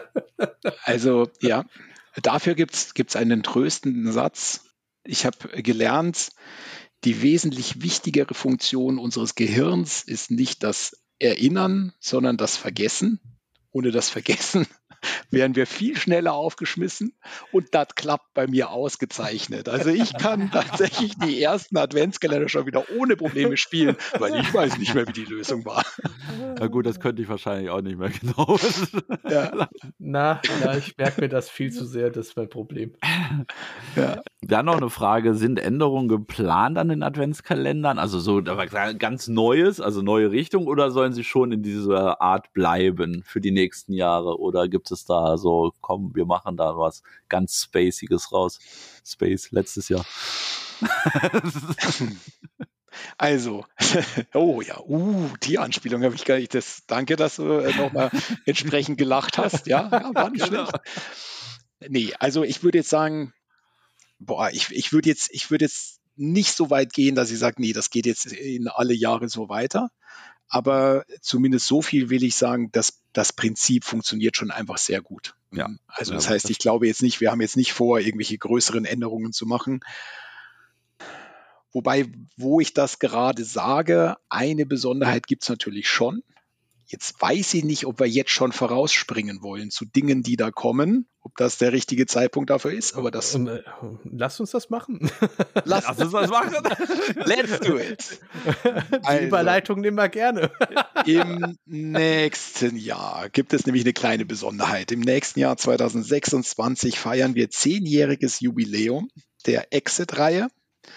Also ja, dafür gibt's einen tröstenden Satz. Ich habe gelernt, die wesentlich wichtigere Funktion unseres Gehirns ist nicht das Erinnern, sondern das Vergessen. Ohne das Vergessen wären wir viel schneller aufgeschmissen und das klappt bei mir ausgezeichnet. Also ich kann tatsächlich die ersten Adventskalender schon wieder ohne Probleme spielen, weil ich weiß nicht mehr, wie die Lösung war. Na gut, das könnte ich wahrscheinlich auch nicht mehr genau. Ja. Na, ich merke mir das viel zu sehr, das ist mein Problem. Ja. Dann noch eine Frage, sind Änderungen geplant an den Adventskalendern? Also so ganz Neues, also neue Richtung, oder sollen sie schon in dieser Art bleiben für die nächsten Jahre? Oder gibt es da so, komm, wir machen da was ganz Spaciges raus? Space, letztes Jahr. Also, oh ja, die Anspielung habe ich gar nicht. Danke, dass du nochmal entsprechend gelacht hast. Ja, war nicht schlecht. Nee, also ich würde jetzt sagen, ich würde jetzt nicht so weit gehen, dass ich sage, nee, das geht jetzt in alle Jahre so weiter. Aber zumindest so viel will ich sagen, dass das Prinzip funktioniert schon einfach sehr gut. Ja. Also das heißt, ich glaube jetzt nicht, wir haben jetzt nicht vor, irgendwelche größeren Änderungen zu machen. Wobei, wo ich das gerade sage, eine Besonderheit gibt es natürlich schon. Jetzt weiß ich nicht, ob wir jetzt schon vorausspringen wollen zu Dingen, die da kommen, ob das der richtige Zeitpunkt dafür ist, aber das... Lass uns das machen. Lass uns das machen. Let's do it. Die Überleitung nehmen wir gerne. Im nächsten Jahr gibt es nämlich eine kleine Besonderheit. Im nächsten Jahr 2026 feiern wir 10-jähriges Jubiläum der Exit-Reihe.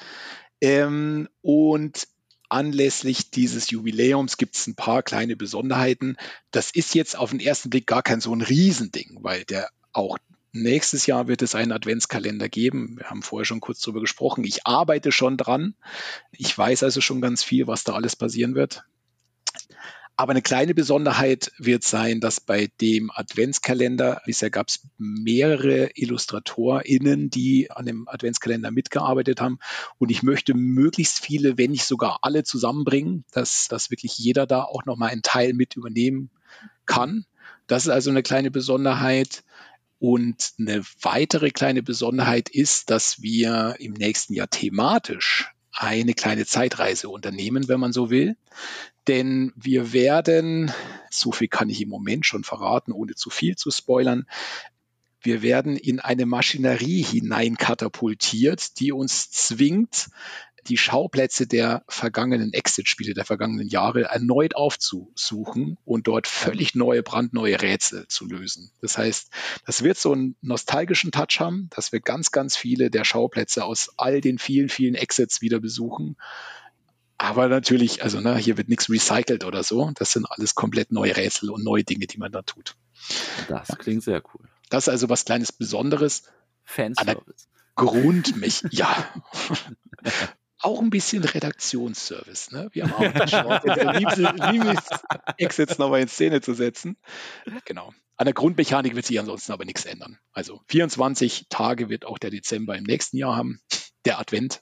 Und anlässlich dieses Jubiläums gibt es ein paar kleine Besonderheiten. Das ist jetzt auf den ersten Blick gar kein so ein Riesending, weil auch nächstes Jahr wird es einen Adventskalender geben. Wir haben vorher schon kurz darüber gesprochen. Ich arbeite schon dran. Ich weiß also schon ganz viel, was da alles passieren wird. Aber eine kleine Besonderheit wird sein, dass bei dem Adventskalender, bisher gab es mehrere IllustratorInnen, die an dem Adventskalender mitgearbeitet haben. Und ich möchte möglichst viele, wenn nicht sogar alle zusammenbringen, dass wirklich jeder da auch nochmal einen Teil mit übernehmen kann. Das ist also eine kleine Besonderheit. Und eine weitere kleine Besonderheit ist, dass wir im nächsten Jahr thematisch eine kleine Zeitreise unternehmen, wenn man so will. Denn wir werden, so viel kann ich im Moment schon verraten, ohne zu viel zu spoilern, wir werden in eine Maschinerie hineinkatapultiert, die uns zwingt, die Schauplätze der vergangenen Exit-Spiele, der vergangenen Jahre erneut aufzusuchen und dort völlig neue, brandneue Rätsel zu lösen. Das heißt, das wird so einen nostalgischen Touch haben, dass wir ganz, ganz viele der Schauplätze aus all den vielen, vielen Exits wieder besuchen. Aber natürlich, also hier wird nichts recycelt oder so. Das sind alles komplett neue Rätsel und neue Dinge, die man da tut. Das klingt sehr cool. Das ist also was kleines Besonderes. Fanservice. Ja. Auch ein bisschen Redaktionsservice. Ne? Wir haben auch die Chance, Exits nochmal in Szene zu setzen. Genau. An der Grundmechanik wird sich ansonsten aber nichts ändern. Also 24 Tage wird auch der Dezember im nächsten Jahr haben. Der Advent.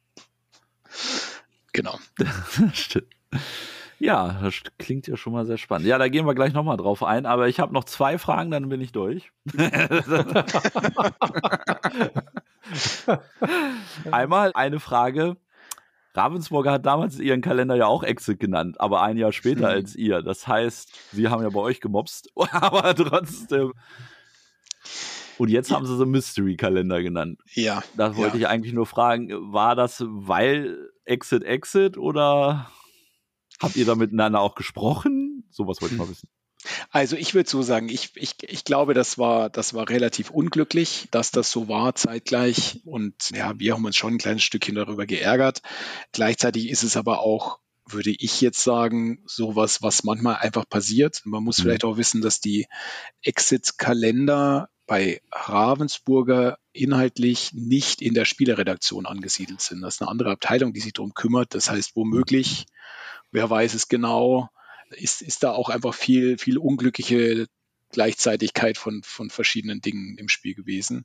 Genau. Stimmt. Ja, das klingt ja schon mal sehr spannend. Ja, da gehen wir gleich nochmal drauf ein, aber ich habe noch 2 Fragen, dann bin ich durch. Einmal eine Frage. Ravensburger hat damals ihren Kalender ja auch Exit genannt, aber ein Jahr später als ihr. Das heißt, sie haben ja bei euch gemobst, aber trotzdem. Und jetzt haben sie so Mystery-Kalender genannt. Ja. Da wollte ich eigentlich nur fragen, war das weil Exit oder habt ihr da miteinander auch gesprochen? Sowas wollte ich mal wissen. Also ich würde so sagen, ich glaube, das war relativ unglücklich, dass das so war zeitgleich. Und ja, wir haben uns schon ein kleines Stückchen darüber geärgert. Gleichzeitig ist es aber auch, würde ich jetzt sagen, sowas, was manchmal einfach passiert. Man muss vielleicht auch wissen, dass die Exit-Kalender bei Ravensburger inhaltlich nicht in der Spieleredaktion angesiedelt sind. Das ist eine andere Abteilung, die sich darum kümmert. Das heißt, womöglich, wer weiß es genau, ist da auch einfach viel unglückliche Gleichzeitigkeit von verschiedenen Dingen im Spiel gewesen.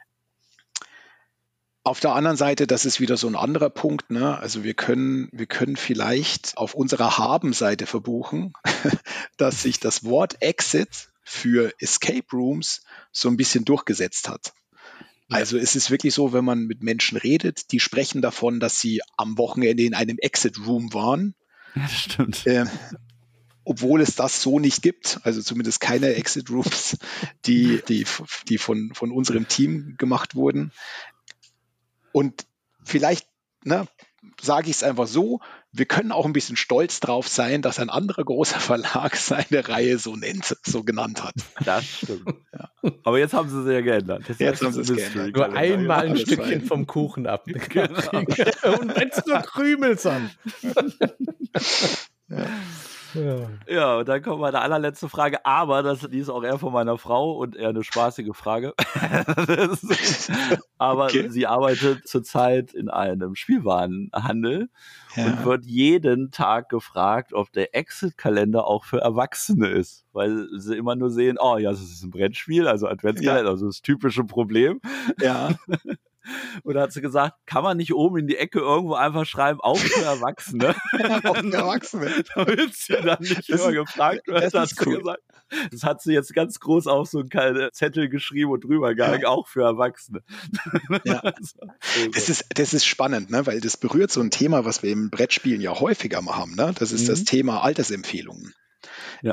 Auf der anderen Seite, das ist wieder so ein anderer Punkt, ne? Also wir können vielleicht auf unserer Haben-Seite verbuchen, dass sich das Wort Exit für Escape Rooms so ein bisschen durchgesetzt hat. Also es ist wirklich so, wenn man mit Menschen redet, die sprechen davon, dass sie am Wochenende in einem Exit Room waren. Ja, das stimmt. Obwohl es das so nicht gibt, also zumindest keine Exit Rooms, die von unserem Team gemacht wurden. Und vielleicht sage ich es einfach so, wir können auch ein bisschen stolz drauf sein, dass ein anderer großer Verlag seine Reihe so genannt hat. Das stimmt. Ja. Aber jetzt haben sie es ja geändert. Jetzt haben sie es geändert. Nur einmal ein Stückchen vom Kuchen ab. Genau. Und wenn es nur Krümel sind. Ja, und dann kommt meine allerletzte Frage, aber die ist auch eher von meiner Frau und eher eine spaßige Frage. Aber okay. Sie arbeitet zurzeit in einem Spielwarenhandel und wird jeden Tag gefragt, ob der Exit-Kalender auch für Erwachsene ist, weil sie immer nur sehen, oh ja, das ist ein Brettspiel, also Adventskalender, also das typische Problem. Ja. Und da hat sie gesagt, kann man nicht oben in die Ecke irgendwo einfach schreiben, auch für Erwachsene? Auch für Erwachsene. Damit sie dann nicht immer gefragt wird. Das ist cool. Das hat sie jetzt ganz groß auf so einen Zettel geschrieben und drüber gehangen, auch für Erwachsene. Ja. Das ist spannend, ne? Weil das berührt so ein Thema, was wir im Brettspielen ja häufiger mal haben. Ne? Das ist das Thema Altersempfehlungen. Ja.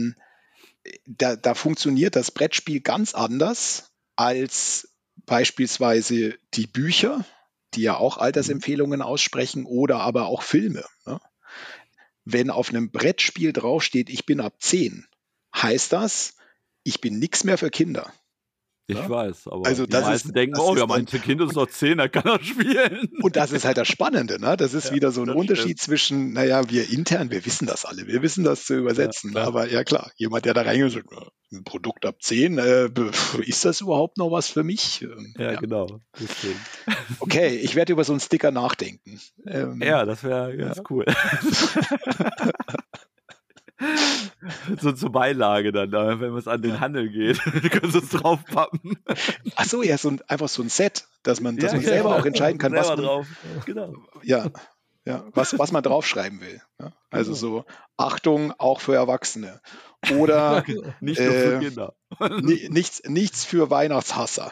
Da funktioniert das Brettspiel ganz anders als beispielsweise die Bücher, die ja auch Altersempfehlungen aussprechen, oder aber auch Filme. Ne? Wenn auf einem Brettspiel draufsteht, ich bin ab 10, heißt das, ich bin nichts mehr für Kinder. Ich weiß, aber Also die meisten denken, oh ja, mein Kind ist noch 10, da kann er spielen. Und das ist halt das Spannende, ne? Das ist wieder so ein Unterschied zwischen, naja, wir intern, wir wissen das alle, wir wissen das zu übersetzen, Ja, aber ja klar, jemand, der da reingeht, sagt, ein Produkt ab 10, ist das überhaupt noch was für mich? Ja, genau. Deswegen. Okay, ich werde über so einen Sticker nachdenken. Ja, das wäre ganz cool. So zur Beilage dann, wenn es an den Handel geht. Du kannst es draufpappen. Ach so, ja, einfach so ein Set, dass man selber auch entscheiden kann, was man drauf. Genau. Ja, was man draufschreiben will. Ne? Also so, Achtung, auch für Erwachsene. Oder nicht nur für Kinder. Nichts für Weihnachtshasser.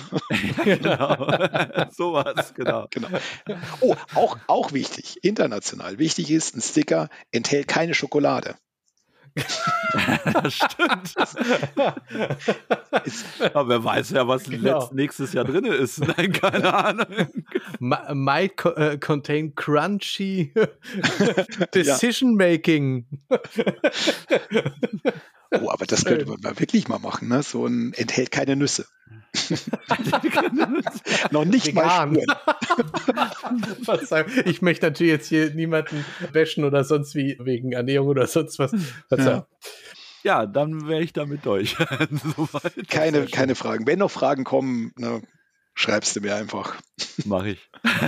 Genau. Sowas, genau. Oh, auch wichtig, international. Wichtig ist, ein Sticker enthält keine Schokolade. Das stimmt. Aber wer weiß ja, was nächstes Jahr drin ist. Nein, keine Ahnung. Might contain crunchy decision making. Oh, aber das könnte man mal wirklich mal machen. Ne? So ein enthält keine Nüsse. Noch nicht vegan. Mal Spuren. Ich möchte natürlich jetzt hier niemanden bashen oder sonst wie wegen Ernährung oder sonst was. Ja, dann wäre ich damit durch. Soweit. Keine Fragen. Wenn noch Fragen kommen, schreibst du mir einfach. Mach ich.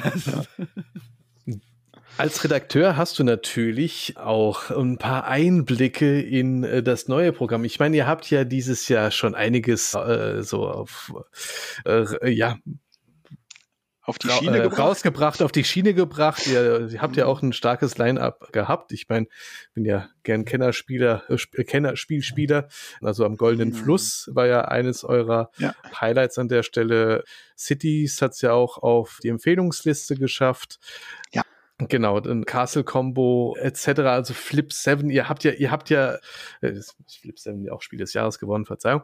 Als Redakteur hast du natürlich auch ein paar Einblicke in das neue Programm. Ich meine, ihr habt ja dieses Jahr schon einiges auf die Schiene rausgebracht, auf die Schiene gebracht. Ihr habt ja auch ein starkes Line-Up gehabt. Ich meine, bin ja gern Kennerspieler. Also am Goldenen Fluss war ja eines eurer Highlights an der Stelle. Cities hat es ja auch auf die Empfehlungsliste geschafft. Ja. Genau, ein Castle Combo etc. Also Flip 7, ihr habt ja Flip 7 ja auch Spiel des Jahres gewonnen, Verzeihung.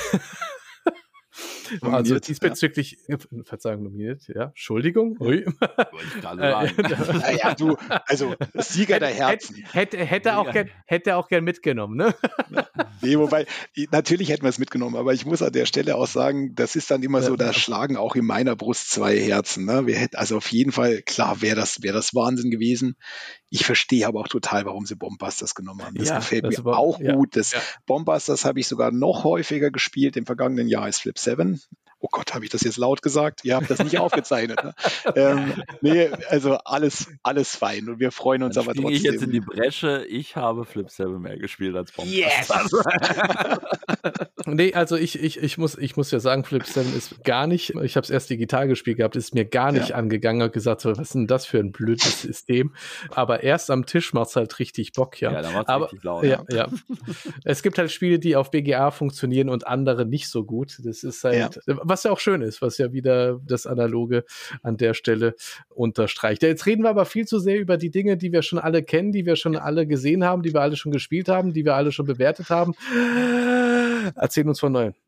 Also diesbezüglich, Verzeihung, nominiert, ja, Entschuldigung. Ui. Naja, du, also Sieger der Herzen. Hätte auch gern mitgenommen, ne? Nee, wobei, natürlich hätten wir es mitgenommen, aber ich muss an der Stelle auch sagen, das ist dann immer so, da schlagen auch in meiner Brust zwei Herzen. Ne? Also auf jeden Fall, klar, wäre das Wahnsinn gewesen. Ich verstehe aber auch total, warum sie Bombbusters genommen haben. Das gefällt mir auch gut. Bombbusters habe ich sogar noch häufiger gespielt. Im vergangenen Jahr ist Flip 7. Oh Gott, habe ich das jetzt laut gesagt? Ihr habt das nicht aufgezeichnet. Ne? Nee, also alles fein und wir freuen uns aber trotzdem. Ich jetzt in die Bresche, ich habe Flip 7 mehr gespielt als Bombbusters. Yes! Nee, also ich muss ja sagen, Flip 7 ist gar nicht, ich habe es erst digital gespielt gehabt, ist mir gar nicht angegangen und gesagt, so, was ist denn das für ein blödes System? Aber erst am Tisch macht es halt richtig Bock, ja. Ja, da macht es richtig laut. Ja. Es gibt halt Spiele, die auf BGA funktionieren und andere nicht so gut. Das ist halt, was ja auch schön ist, was ja wieder das Analoge an der Stelle unterstreicht. Jetzt reden wir aber viel zu sehr über die Dinge, die wir schon alle kennen, die wir schon alle gesehen haben, die wir alle schon gespielt haben, die wir alle schon bewertet haben. Erzähl uns von Neuem.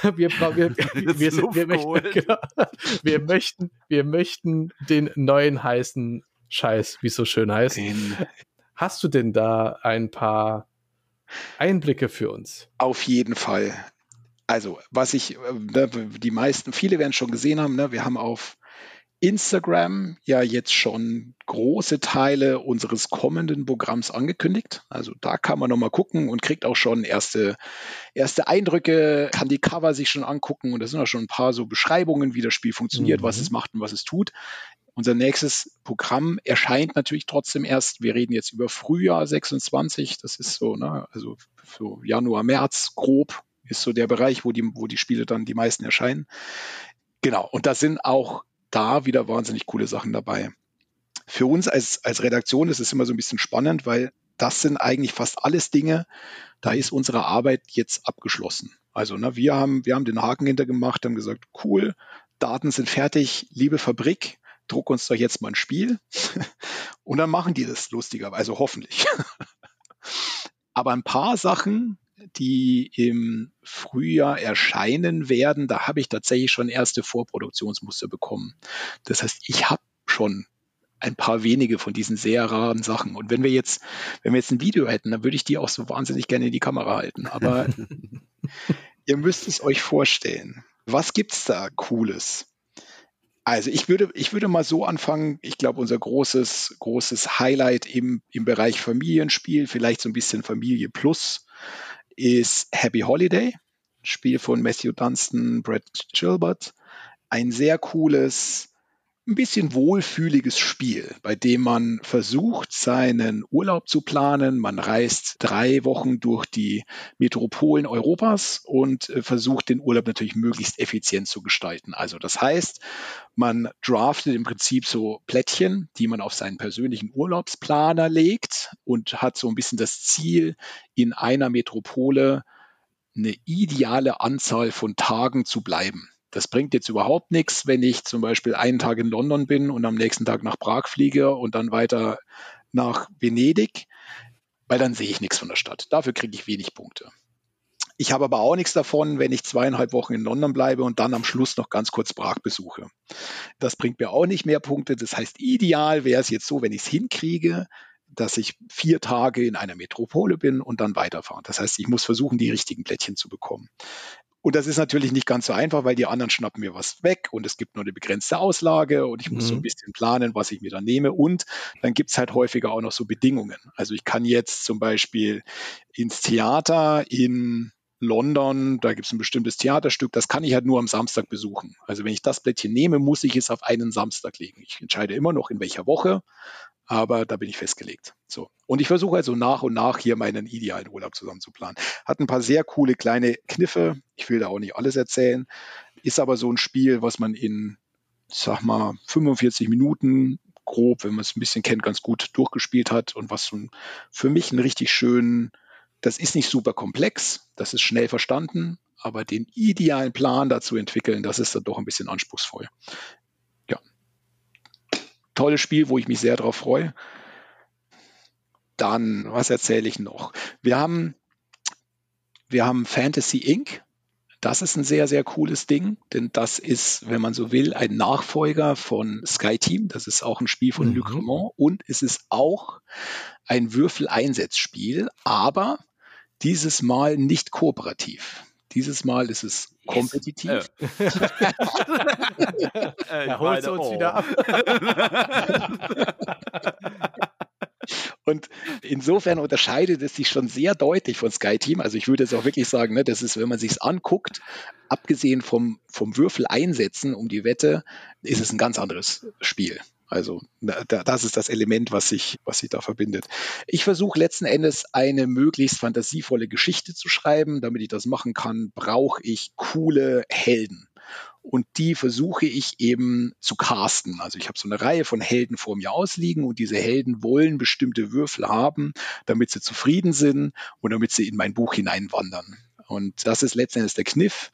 Wir möchten den neuen heißen Scheiß, wie es so schön heißt. Hast du denn da ein paar Einblicke für uns? Auf jeden Fall. Also, viele werden es schon gesehen haben, ne? Wir haben auf Instagram ja jetzt schon große Teile unseres kommenden Programms angekündigt. Also da kann man nochmal gucken und kriegt auch schon erste Eindrücke, kann die Cover sich schon angucken und da sind auch schon ein paar so Beschreibungen, wie das Spiel funktioniert, was es macht und was es tut. Unser nächstes Programm erscheint natürlich trotzdem erst, wir reden jetzt über Frühjahr 26, das ist so, ne, also so Januar, März grob ist so der Bereich, wo die Spiele dann die meisten erscheinen. Genau, und da sind auch da wieder wahnsinnig coole Sachen dabei. Für uns als Redaktion ist es immer so ein bisschen spannend, weil das sind eigentlich fast alles Dinge, da ist unsere Arbeit jetzt abgeschlossen. Also wir haben den Haken hintergemacht, haben gesagt, cool, Daten sind fertig, liebe Fabrik, druck uns doch jetzt mal ein Spiel und dann machen die das lustigerweise, also hoffentlich. Aber ein paar Sachen, die im Frühjahr erscheinen werden, da habe ich tatsächlich schon erste Vorproduktionsmuster bekommen. Das heißt, ich habe schon ein paar wenige von diesen sehr raren Sachen. Und wenn wir jetzt ein Video hätten, dann würde ich die auch so wahnsinnig gerne in die Kamera halten. Aber ihr müsst es euch vorstellen. Was gibt's da Cooles? Also ich würde mal so anfangen. Ich glaube, unser großes Highlight im Bereich Familienspiel, vielleicht so ein bisschen Familie Plus, ist Happy Holiday, Spiel von Matthew Dunstan, Brad Gilbert. Ein sehr cooles, ein bisschen wohlfühliges Spiel, bei dem man versucht, seinen Urlaub zu planen. Man reist 3 Wochen durch die Metropolen Europas und versucht, den Urlaub natürlich möglichst effizient zu gestalten. Also das heißt, man draftet im Prinzip so Plättchen, die man auf seinen persönlichen Urlaubsplaner legt und hat so ein bisschen das Ziel, in einer Metropole eine ideale Anzahl von Tagen zu bleiben. Das bringt jetzt überhaupt nichts, wenn ich zum Beispiel einen Tag in London bin und am nächsten Tag nach Prag fliege und dann weiter nach Venedig, weil dann sehe ich nichts von der Stadt. Dafür kriege ich wenig Punkte. Ich habe aber auch nichts davon, wenn ich 2,5 Wochen in London bleibe und dann am Schluss noch ganz kurz Prag besuche. Das bringt mir auch nicht mehr Punkte. Das heißt, ideal wäre es jetzt so, wenn ich es hinkriege, dass ich 4 Tage in einer Metropole bin und dann weiterfahre. Das heißt, ich muss versuchen, die richtigen Plättchen zu bekommen. Und das ist natürlich nicht ganz so einfach, weil die anderen schnappen mir was weg und es gibt nur eine begrenzte Auslage und ich muss so ein bisschen planen, was ich mir dann nehme. Und dann gibt es halt häufiger auch noch so Bedingungen. Also ich kann jetzt zum Beispiel ins Theater in London, da gibt es ein bestimmtes Theaterstück, das kann ich halt nur am Samstag besuchen. Also wenn ich das Plättchen nehme, muss ich es auf einen Samstag legen. Ich entscheide immer noch, in welcher Woche, aber da bin ich festgelegt. So. Und ich versuche also nach und nach hier meinen idealen Urlaub zusammen zu planen. Hat ein paar sehr coole kleine Kniffe. Ich will da auch nicht alles erzählen. Ist aber so ein Spiel, was man in, sag mal, 45 Minuten grob, wenn man es ein bisschen kennt, ganz gut durchgespielt hat und was für mich einen richtig schönen, das ist nicht super komplex, das ist schnell verstanden, aber den idealen Plan dazu entwickeln, das ist dann doch ein bisschen anspruchsvoll. Ja. Tolles Spiel, wo ich mich sehr drauf freue. Dann, was erzähle ich noch? Wir haben Fantasy Inc. Das ist ein sehr, sehr cooles Ding, denn das ist, wenn man so will, ein Nachfolger von Sky Team. Das ist auch ein Spiel von Luc Remond und es ist auch ein Würfeleinsetzspiel, aber dieses Mal nicht kooperativ. Dieses Mal ist es kompetitiv. Da holst du uns wieder ab. Und insofern unterscheidet es sich schon sehr deutlich von Sky Team. Also ich würde jetzt auch wirklich sagen, ne, das ist, wenn man sich es anguckt, abgesehen vom Würfel einsetzen um die Wette, ist es ein ganz anderes Spiel. Also das ist das Element, was sich da verbindet. Ich versuche letzten Endes eine möglichst fantasievolle Geschichte zu schreiben. Damit ich das machen kann, brauche ich coole Helden. Und die versuche ich eben zu casten. Also ich habe so eine Reihe von Helden vor mir ausliegen und diese Helden wollen bestimmte Würfel haben, damit sie zufrieden sind und damit sie in mein Buch hineinwandern. Und das ist letzten Endes der Kniff.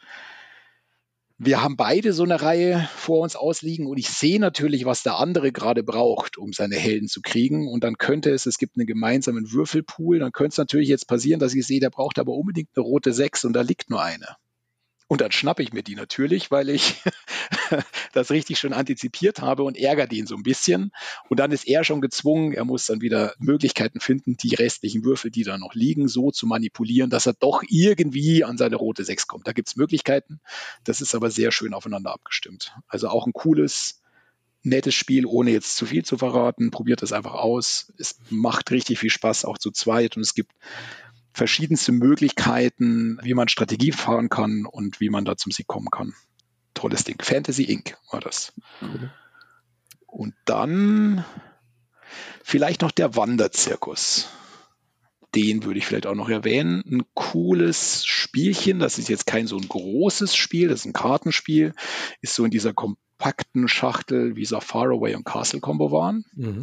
Wir haben beide so eine Reihe vor uns ausliegen und ich sehe natürlich, was der andere gerade braucht, um seine Helden zu kriegen. Und dann könnte es gibt einen gemeinsamen Würfelpool, dann könnte es natürlich jetzt passieren, dass ich sehe, der braucht aber unbedingt eine rote 6 und da liegt nur eine. Und dann schnappe ich mir die natürlich, weil ich das richtig schon antizipiert habe und ärgere den so ein bisschen. Und dann ist er schon gezwungen, er muss dann wieder Möglichkeiten finden, die restlichen Würfel, die da noch liegen, so zu manipulieren, dass er doch irgendwie an seine rote 6 kommt. Da gibt es Möglichkeiten. Das ist aber sehr schön aufeinander abgestimmt. Also auch ein cooles, nettes Spiel, ohne jetzt zu viel zu verraten. Probiert es einfach aus. Es macht richtig viel Spaß, auch zu zweit. Und es gibt verschiedenste Möglichkeiten, wie man Strategie fahren kann und wie man da zum Sieg kommen kann. Tolles Ding. Fantasy Inc. war das. Cool. Und dann vielleicht noch der Wanderzirkus. Den würde ich vielleicht auch noch erwähnen. Ein cooles Spielchen. Das ist jetzt kein so ein großes Spiel, das ist ein Kartenspiel. Ist so in dieser kompakten Schachtel, wie so Faraway und Castle Combo waren.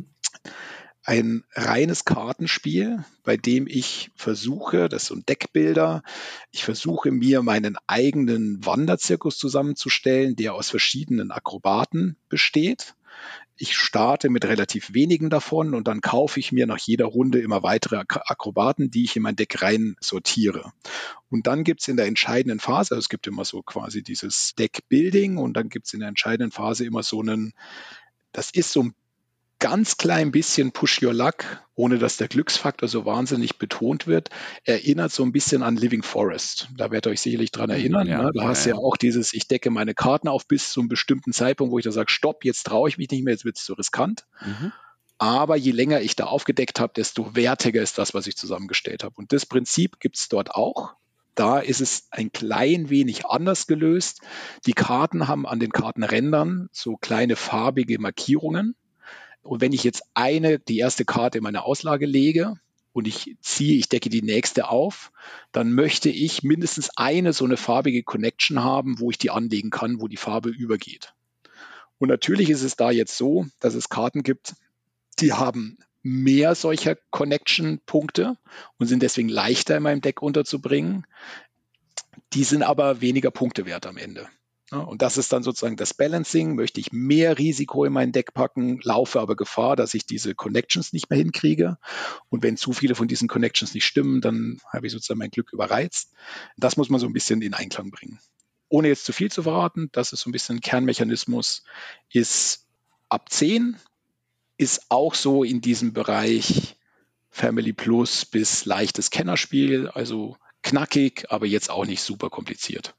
Ein reines Kartenspiel, bei dem ich versuche, das ist so ein Deckbilder, ich versuche mir meinen eigenen Wanderzirkus zusammenzustellen, der aus verschiedenen Akrobaten besteht. Ich starte mit relativ wenigen davon und dann kaufe ich mir nach jeder Runde immer weitere Akrobaten, die ich in mein Deck rein sortiere. Und dann gibt es in der entscheidenden Phase, also es gibt immer so quasi dieses Deck-Building und dann gibt es in der entscheidenden Phase immer so das ist so ein ganz klein bisschen Push Your Luck, ohne dass der Glücksfaktor so wahnsinnig betont wird, erinnert so ein bisschen an Living Forest. Da werdet ihr euch sicherlich dran erinnern. Ja, ne? Da hast du ja auch dieses, ich decke meine Karten auf bis zu einem bestimmten Zeitpunkt, wo ich da sage, stopp, jetzt traue ich mich nicht mehr, jetzt wird es zu riskant. Aber je länger ich da aufgedeckt habe, desto wertiger ist das, was ich zusammengestellt habe. Und das Prinzip gibt es dort auch. Da ist es ein klein wenig anders gelöst. Die Karten haben an den Kartenrändern so kleine farbige Markierungen. Und wenn ich jetzt die erste Karte in meine Auslage lege und ich decke die nächste auf, dann möchte ich mindestens eine so eine farbige Connection haben, wo ich die anlegen kann, wo die Farbe übergeht. Und natürlich ist es da jetzt so, dass es Karten gibt, die haben mehr solcher Connection-Punkte und sind deswegen leichter in meinem Deck unterzubringen. Die sind aber weniger Punkte wert am Ende. Ja, und das ist dann sozusagen das Balancing. Möchte ich mehr Risiko in mein Deck packen, laufe aber Gefahr, dass ich diese Connections nicht mehr hinkriege. Und wenn zu viele von diesen Connections nicht stimmen, dann habe ich sozusagen mein Glück überreizt. Das muss man so ein bisschen in Einklang bringen. Ohne jetzt zu viel zu verraten, das ist so ein bisschen ein Kernmechanismus, ist ab 10, ist auch so in diesem Bereich Family Plus bis leichtes Kennerspiel, also knackig, aber jetzt auch nicht super kompliziert.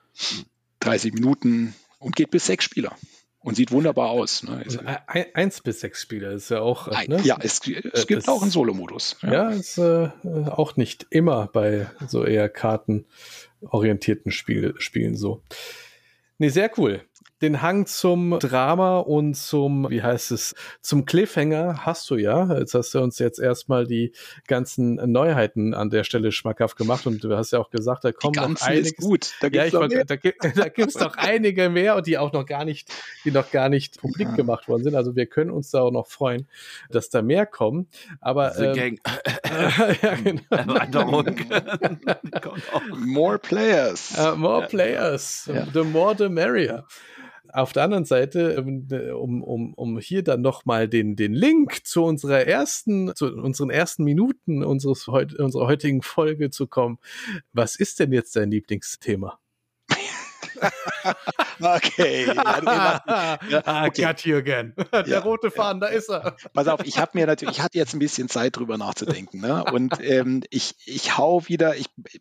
30 Minuten und geht bis 6 Spieler und sieht wunderbar aus. Ne? 1 bis 6 Spieler ist ja auch. Ne? Ja, es gibt auch einen Solo-Modus. Ja, ist auch nicht immer bei so eher kartenorientierten Spielen so. Nee, sehr cool. Den Hang zum Drama und zum Cliffhanger hast du ja. Jetzt hast du uns jetzt erstmal die ganzen Neuheiten an der Stelle schmackhaft gemacht und du hast ja auch gesagt, da kommen noch einiges. Ist gut. Da gibt's noch einige mehr und die noch gar nicht publik gemacht worden sind. Also wir können uns da auch noch freuen, dass da mehr kommen. Aber Gang. ja, genau. Erweiterung. More players. More players. Ja. The more the merrier. Auf der anderen Seite, um hier dann nochmal den Link zu unseren ersten Minuten unserer heutigen Folge zu kommen. Was ist denn jetzt dein Lieblingsthema? Okay. Okay. Got you again. Der rote Faden, da ist er. Pass auf, ich hatte jetzt ein bisschen Zeit drüber nachzudenken. Ne? Und ich hau wieder,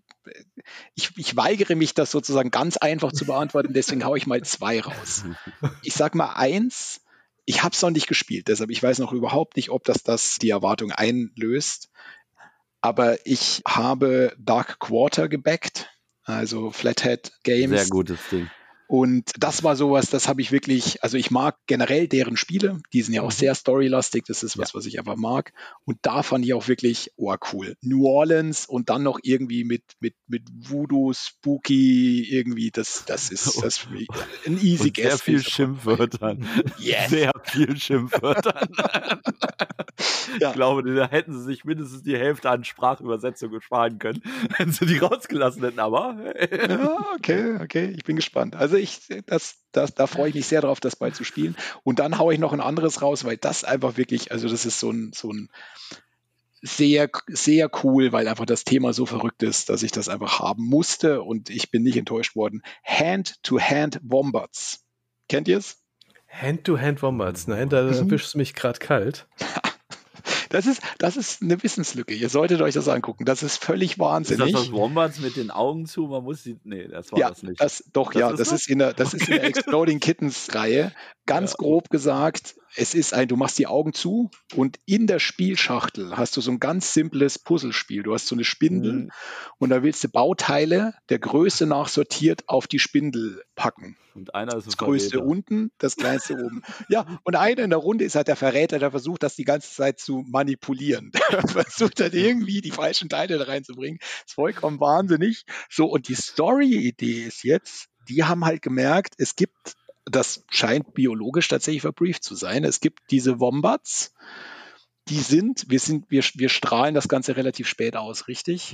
ich weigere mich, das sozusagen ganz einfach zu beantworten, deswegen hau ich mal 2 raus. Ich sag mal 1, ich habe es noch nicht gespielt, deshalb ich weiß noch überhaupt nicht, ob das die Erwartung einlöst. Aber ich habe Dark Quarter gebackt. Also Flathead Games. Sehr gutes Ding. Und das war sowas, das habe ich wirklich, also ich mag generell deren Spiele, die sind ja auch sehr storylastig, das ist was ich einfach mag. Und da fand ich auch wirklich, cool. New Orleans und dann noch irgendwie mit Voodoo, Spooky, irgendwie, das ist das für mich ein easy guess. Sehr viel Schimpfwörtern. Yes. Sehr viel Schimpfwörtern. Ja. Ich glaube, da hätten sie sich mindestens die Hälfte an Sprachübersetzungen sparen können, wenn sie die rausgelassen hätten, aber. Ja, okay, ich bin gespannt. Also da freue ich mich sehr drauf, das bald zu spielen. Und dann haue ich noch ein anderes raus, weil das einfach wirklich, also das ist so ein sehr, sehr cool, weil einfach das Thema so verrückt ist, dass ich das einfach haben musste und ich bin nicht enttäuscht worden. Hand-to-Hand Wombats. Kennt ihr es? Hand-to-Hand Wombats, nein, da erwischst du mich gerade kalt. Das ist eine Wissenslücke. Ihr solltet euch das angucken. Das ist völlig wahnsinnig. Ist das Wombats mit den Augen zu? Man muss das war das nicht. Das ist in der Exploding Kittens Reihe. Ganz grob gesagt, du machst die Augen zu und in der Spielschachtel hast du so ein ganz simples Puzzlespiel. Du hast so eine Spindel und da willst du Bauteile der Größe nach sortiert auf die Spindel packen. Und einer ist das Größte unten, das Kleinste oben. Ja, und einer in der Runde ist halt der Verräter, der versucht, das die ganze Zeit zu manipulieren. Der versucht halt irgendwie die falschen Teile da reinzubringen. Das ist vollkommen wahnsinnig. So, und die Story-Idee ist jetzt, die haben halt gemerkt, das scheint biologisch tatsächlich verbrieft zu sein. Es gibt diese Wombats, wir strahlen das Ganze relativ spät aus, richtig?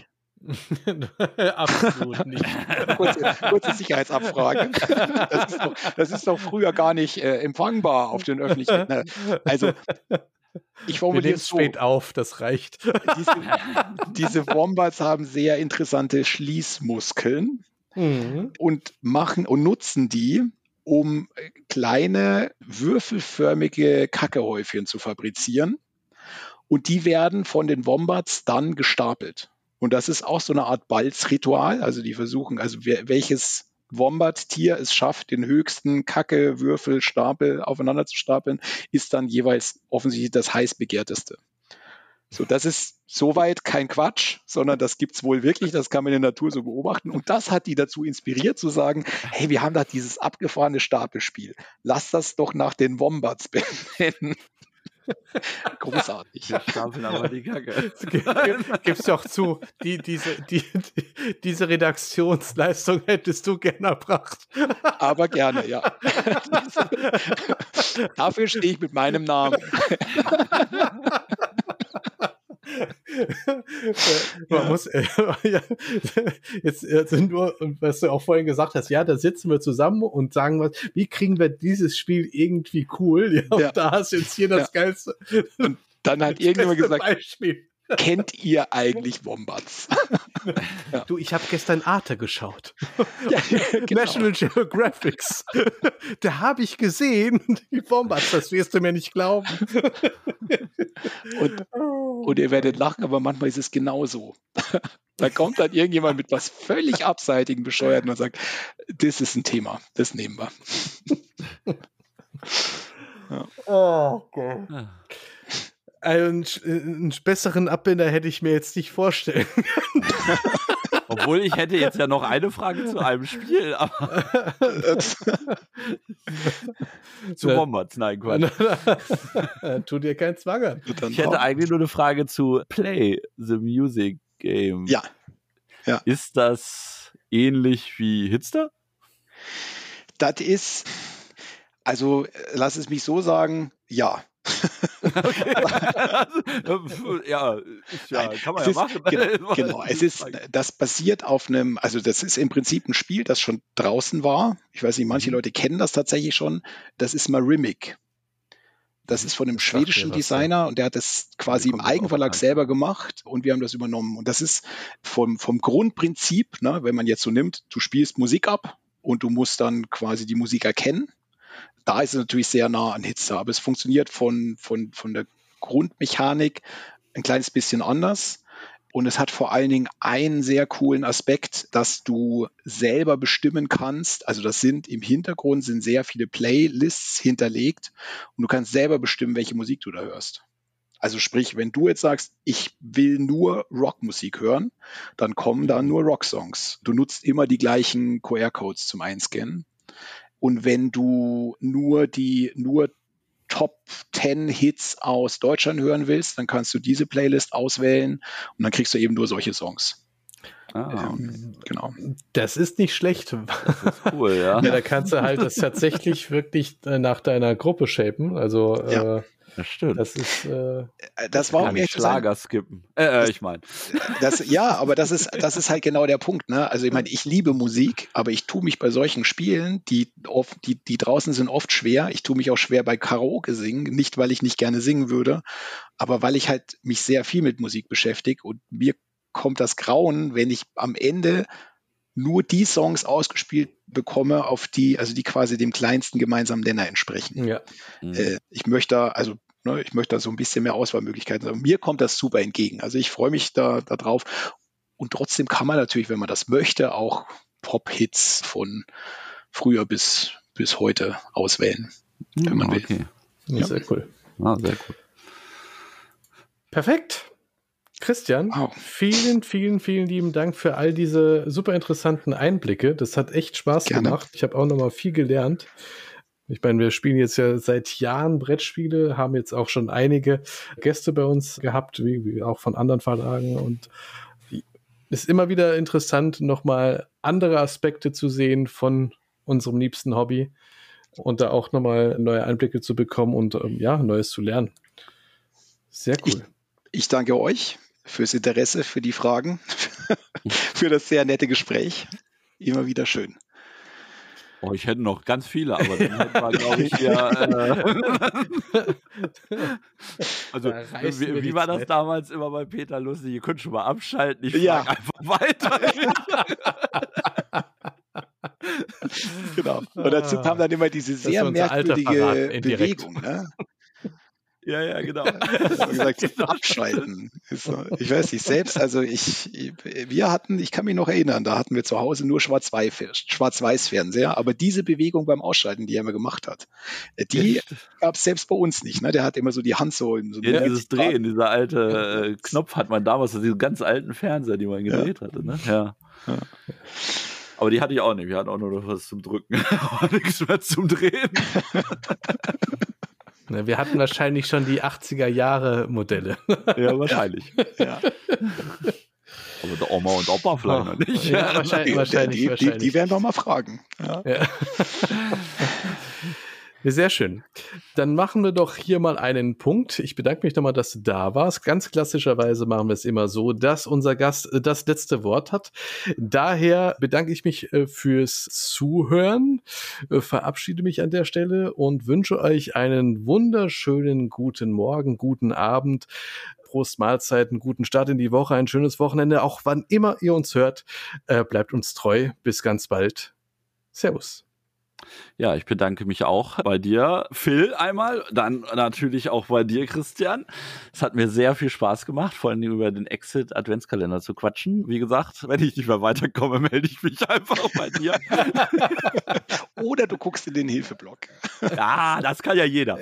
Absolut nicht. Kurze Sicherheitsabfrage. Das ist doch früher gar nicht empfangbar auf den öffentlichen. Also, ich formuliere es so. Spät auf, das reicht. Diese Wombats haben sehr interessante Schließmuskeln und nutzen die, um kleine würfelförmige Kackehäufchen zu fabrizieren. Und die werden von den Wombats dann gestapelt. Und das ist auch so eine Art Balzritual. Also die versuchen, welches Wombat-Tier es schafft, den höchsten Kacke-Würfelstapel aufeinander zu stapeln, ist dann jeweils offensichtlich das heißbegehrteste. So, das ist soweit kein Quatsch, sondern das gibt's wohl wirklich, das kann man in der Natur so beobachten. Und das hat die dazu inspiriert zu sagen, hey, wir haben da dieses abgefahrene Stapelspiel. Lass das doch nach den Wombats benennen. Großartig. Wir stapeln aber die Kacke. Gibst du auch zu, diese Redaktionsleistung hättest du gerne erbracht. Aber gerne, ja. Dafür stehe ich mit meinem Namen. Man muss, jetzt sind nur, was du auch vorhin gesagt hast, ja, da sitzen wir zusammen und sagen, wie kriegen wir dieses Spiel irgendwie cool? Ja, und da hast du jetzt hier das Geilste. Und dann hat irgendjemand gesagt, Beispiel. Kennt ihr eigentlich Wombats? Du, ich habe gestern Arte geschaut. Ja, genau. National Geographic. Da habe ich gesehen, die Wombats, das wirst du mir nicht glauben. Und ihr werdet lachen, aber manchmal ist es genauso. Da kommt dann irgendjemand mit was völlig abseitigen, bescheuerten und sagt, das ist ein Thema, das nehmen wir. Ja. Oh, okay. Einen besseren Abbinder hätte ich mir jetzt nicht vorstellen können. Obwohl, ich hätte jetzt ja noch eine Frage zu einem Spiel, aber zu Wombats, nein, Quatsch. Tu dir keinen Zwang an. Ich hätte eigentlich nur eine Frage zu Play the Music Game. Ja. Ist das ähnlich wie Hitster? Das ist, also lass es mich so sagen, ja. Okay. ja, kann man machen. Genau, das basiert auf einem, also das ist im Prinzip ein Spiel, das schon draußen war. Ich weiß nicht, manche Leute kennen das tatsächlich schon. Das ist Marimic. Das ist von einem schwedischen Designer und der hat das quasi im Eigenverlag selber gemacht und wir haben das übernommen. Und das ist vom Grundprinzip, ne, wenn man jetzt so nimmt, du spielst Musik ab und du musst dann quasi die Musik erkennen. Da ist es natürlich sehr nah an Hitster, aber es funktioniert von der Grundmechanik ein kleines bisschen anders. Und es hat vor allen Dingen einen sehr coolen Aspekt, dass du selber bestimmen kannst. Also im Hintergrund sind sehr viele Playlists hinterlegt und du kannst selber bestimmen, welche Musik du da hörst. Also sprich, wenn du jetzt sagst, ich will nur Rockmusik hören, dann kommen da nur Rocksongs. Du nutzt immer die gleichen QR-Codes zum Einscannen. Und wenn du nur Top 10 Hits aus Deutschland hören willst, dann kannst du diese Playlist auswählen und dann kriegst du eben nur solche Songs. Genau. Das ist nicht schlecht. Das ist cool, ja. Ja, da kannst du halt das tatsächlich wirklich nach deiner Gruppe shapen. Also das stimmt. Das ist das war mir Schlager skippen. Ich meine. Aber das ist halt genau der Punkt, ne? Also ich meine, ich liebe Musik, aber ich tue mich bei solchen Spielen, die draußen sind, oft schwer. Ich tue mich auch schwer bei Karaoke singen, nicht weil ich nicht gerne singen würde, aber weil ich halt mich sehr viel mit Musik beschäftige und mir kommt das Grauen, wenn ich am Ende nur die Songs ausgespielt bekomme, die quasi dem kleinsten gemeinsamen Nenner entsprechen. Ja. Ich möchte da so ein bisschen mehr Auswahlmöglichkeiten haben. Mir kommt das super entgegen. Also ich freue mich da drauf. Und trotzdem kann man natürlich, wenn man das möchte, auch Pop-Hits von früher bis heute auswählen, wenn man will. Okay. Ja. Sehr cool. Sehr cool. Perfekt. Christian, vielen, vielen, vielen lieben Dank für all diese super interessanten Einblicke. Das hat echt Spaß gemacht. Ich habe auch nochmal viel gelernt. Ich meine, wir spielen jetzt ja seit Jahren Brettspiele, haben jetzt auch schon einige Gäste bei uns gehabt, wie auch von anderen Verlagen. Und es ist immer wieder interessant, nochmal andere Aspekte zu sehen von unserem liebsten Hobby und da auch nochmal neue Einblicke zu bekommen und Neues zu lernen. Sehr cool. Ich danke euch fürs Interesse, für die Fragen. für das sehr nette Gespräch. Immer wieder schön. Oh, ich hätte noch ganz viele, aber dann hätten wir, glaube ich, also, wie war das damals immer bei Peter lustig? Ihr könnt schon mal abschalten, ich frage einfach weiter. Genau. Und dazu kam dann immer diese sehr merkwürdige Bewegung. Ne? Ja, genau. Gesagt, abschalten. Ich weiß nicht, selbst, also ich kann mich noch erinnern, da hatten wir zu Hause nur Schwarz-Weiß-Fernseher, aber diese Bewegung beim Ausschalten, die er immer gemacht hat, die gab es selbst bei uns nicht. Ne? Der hat immer so die Hand so in so dieses Drehen, dieser alte Knopf hat man damals, diese ganz alten Fernseher, die man gedreht hatte. Ne? Ja. Aber die hatte ich auch nicht. Wir hatten auch nur noch was zum Drücken, nichts mehr zum Drehen. Wir hatten wahrscheinlich schon die 80er-Jahre-Modelle. Ja, wahrscheinlich. Ja. Aber der Oma und Opa vielleicht noch nicht. Ja, wahrscheinlich. Die werden wir mal fragen. Ja. Sehr schön. Dann machen wir doch hier mal einen Punkt. Ich bedanke mich nochmal, dass du da warst. Ganz klassischerweise machen wir es immer so, dass unser Gast das letzte Wort hat. Daher bedanke ich mich fürs Zuhören, verabschiede mich an der Stelle und wünsche euch einen wunderschönen guten Morgen, guten Abend, Prost Mahlzeiten, guten Start in die Woche, ein schönes Wochenende, auch wann immer ihr uns hört. Bleibt uns treu. Bis ganz bald. Servus. Ja, ich bedanke mich auch bei dir, Phil, einmal, dann natürlich auch bei dir, Christian. Es hat mir sehr viel Spaß gemacht, vor allem über den Exit-Adventskalender zu quatschen. Wie gesagt, wenn ich nicht mehr weiterkomme, melde ich mich einfach bei dir. Oder du guckst in den Hilfeblock. Ja, das kann ja jeder.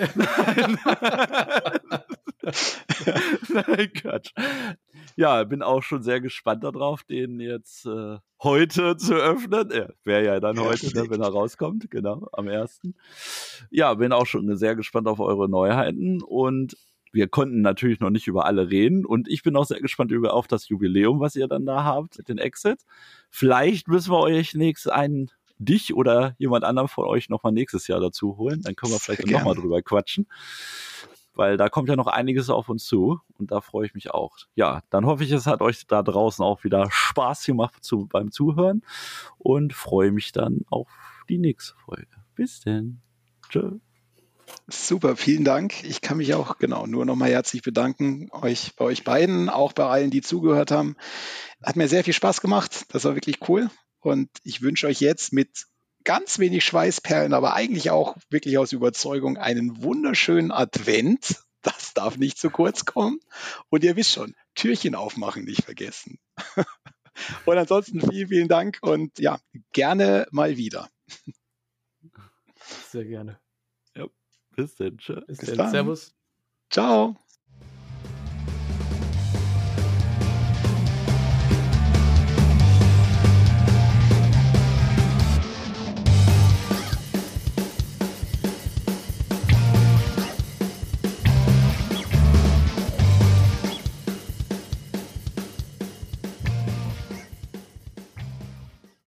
Nein, Quatsch. Ja, bin auch schon sehr gespannt darauf, den jetzt heute zu öffnen. Wäre ja dann heute, wenn er rauskommt, genau, am 1. Ja, bin auch schon sehr gespannt auf eure Neuheiten und wir konnten natürlich noch nicht über alle reden und ich bin auch sehr gespannt auf das Jubiläum, was ihr dann da habt mit den Exit. Vielleicht müssen wir euch dich oder jemand anderem von euch nochmal nächstes Jahr dazu holen. Dann können wir vielleicht nochmal drüber quatschen. Weil da kommt ja noch einiges auf uns zu und da freue ich mich auch. Ja, dann hoffe ich, es hat euch da draußen auch wieder Spaß gemacht beim Zuhören und freue mich dann auf die nächste Folge. Bis denn. Tschö. Super, vielen Dank. Ich kann mich auch nur nochmal herzlich bedanken, bei euch beiden, auch bei allen, die zugehört haben. Hat mir sehr viel Spaß gemacht. Das war wirklich cool und ich wünsche euch jetzt mit ganz wenig Schweißperlen, aber eigentlich auch wirklich aus Überzeugung einen wunderschönen Advent. Das darf nicht zu kurz kommen. Und ihr wisst schon, Türchen aufmachen nicht vergessen. Und ansonsten vielen, vielen Dank und ja, gerne mal wieder. Sehr gerne. Ja, bis dann. Bis dann. Servus. Ciao.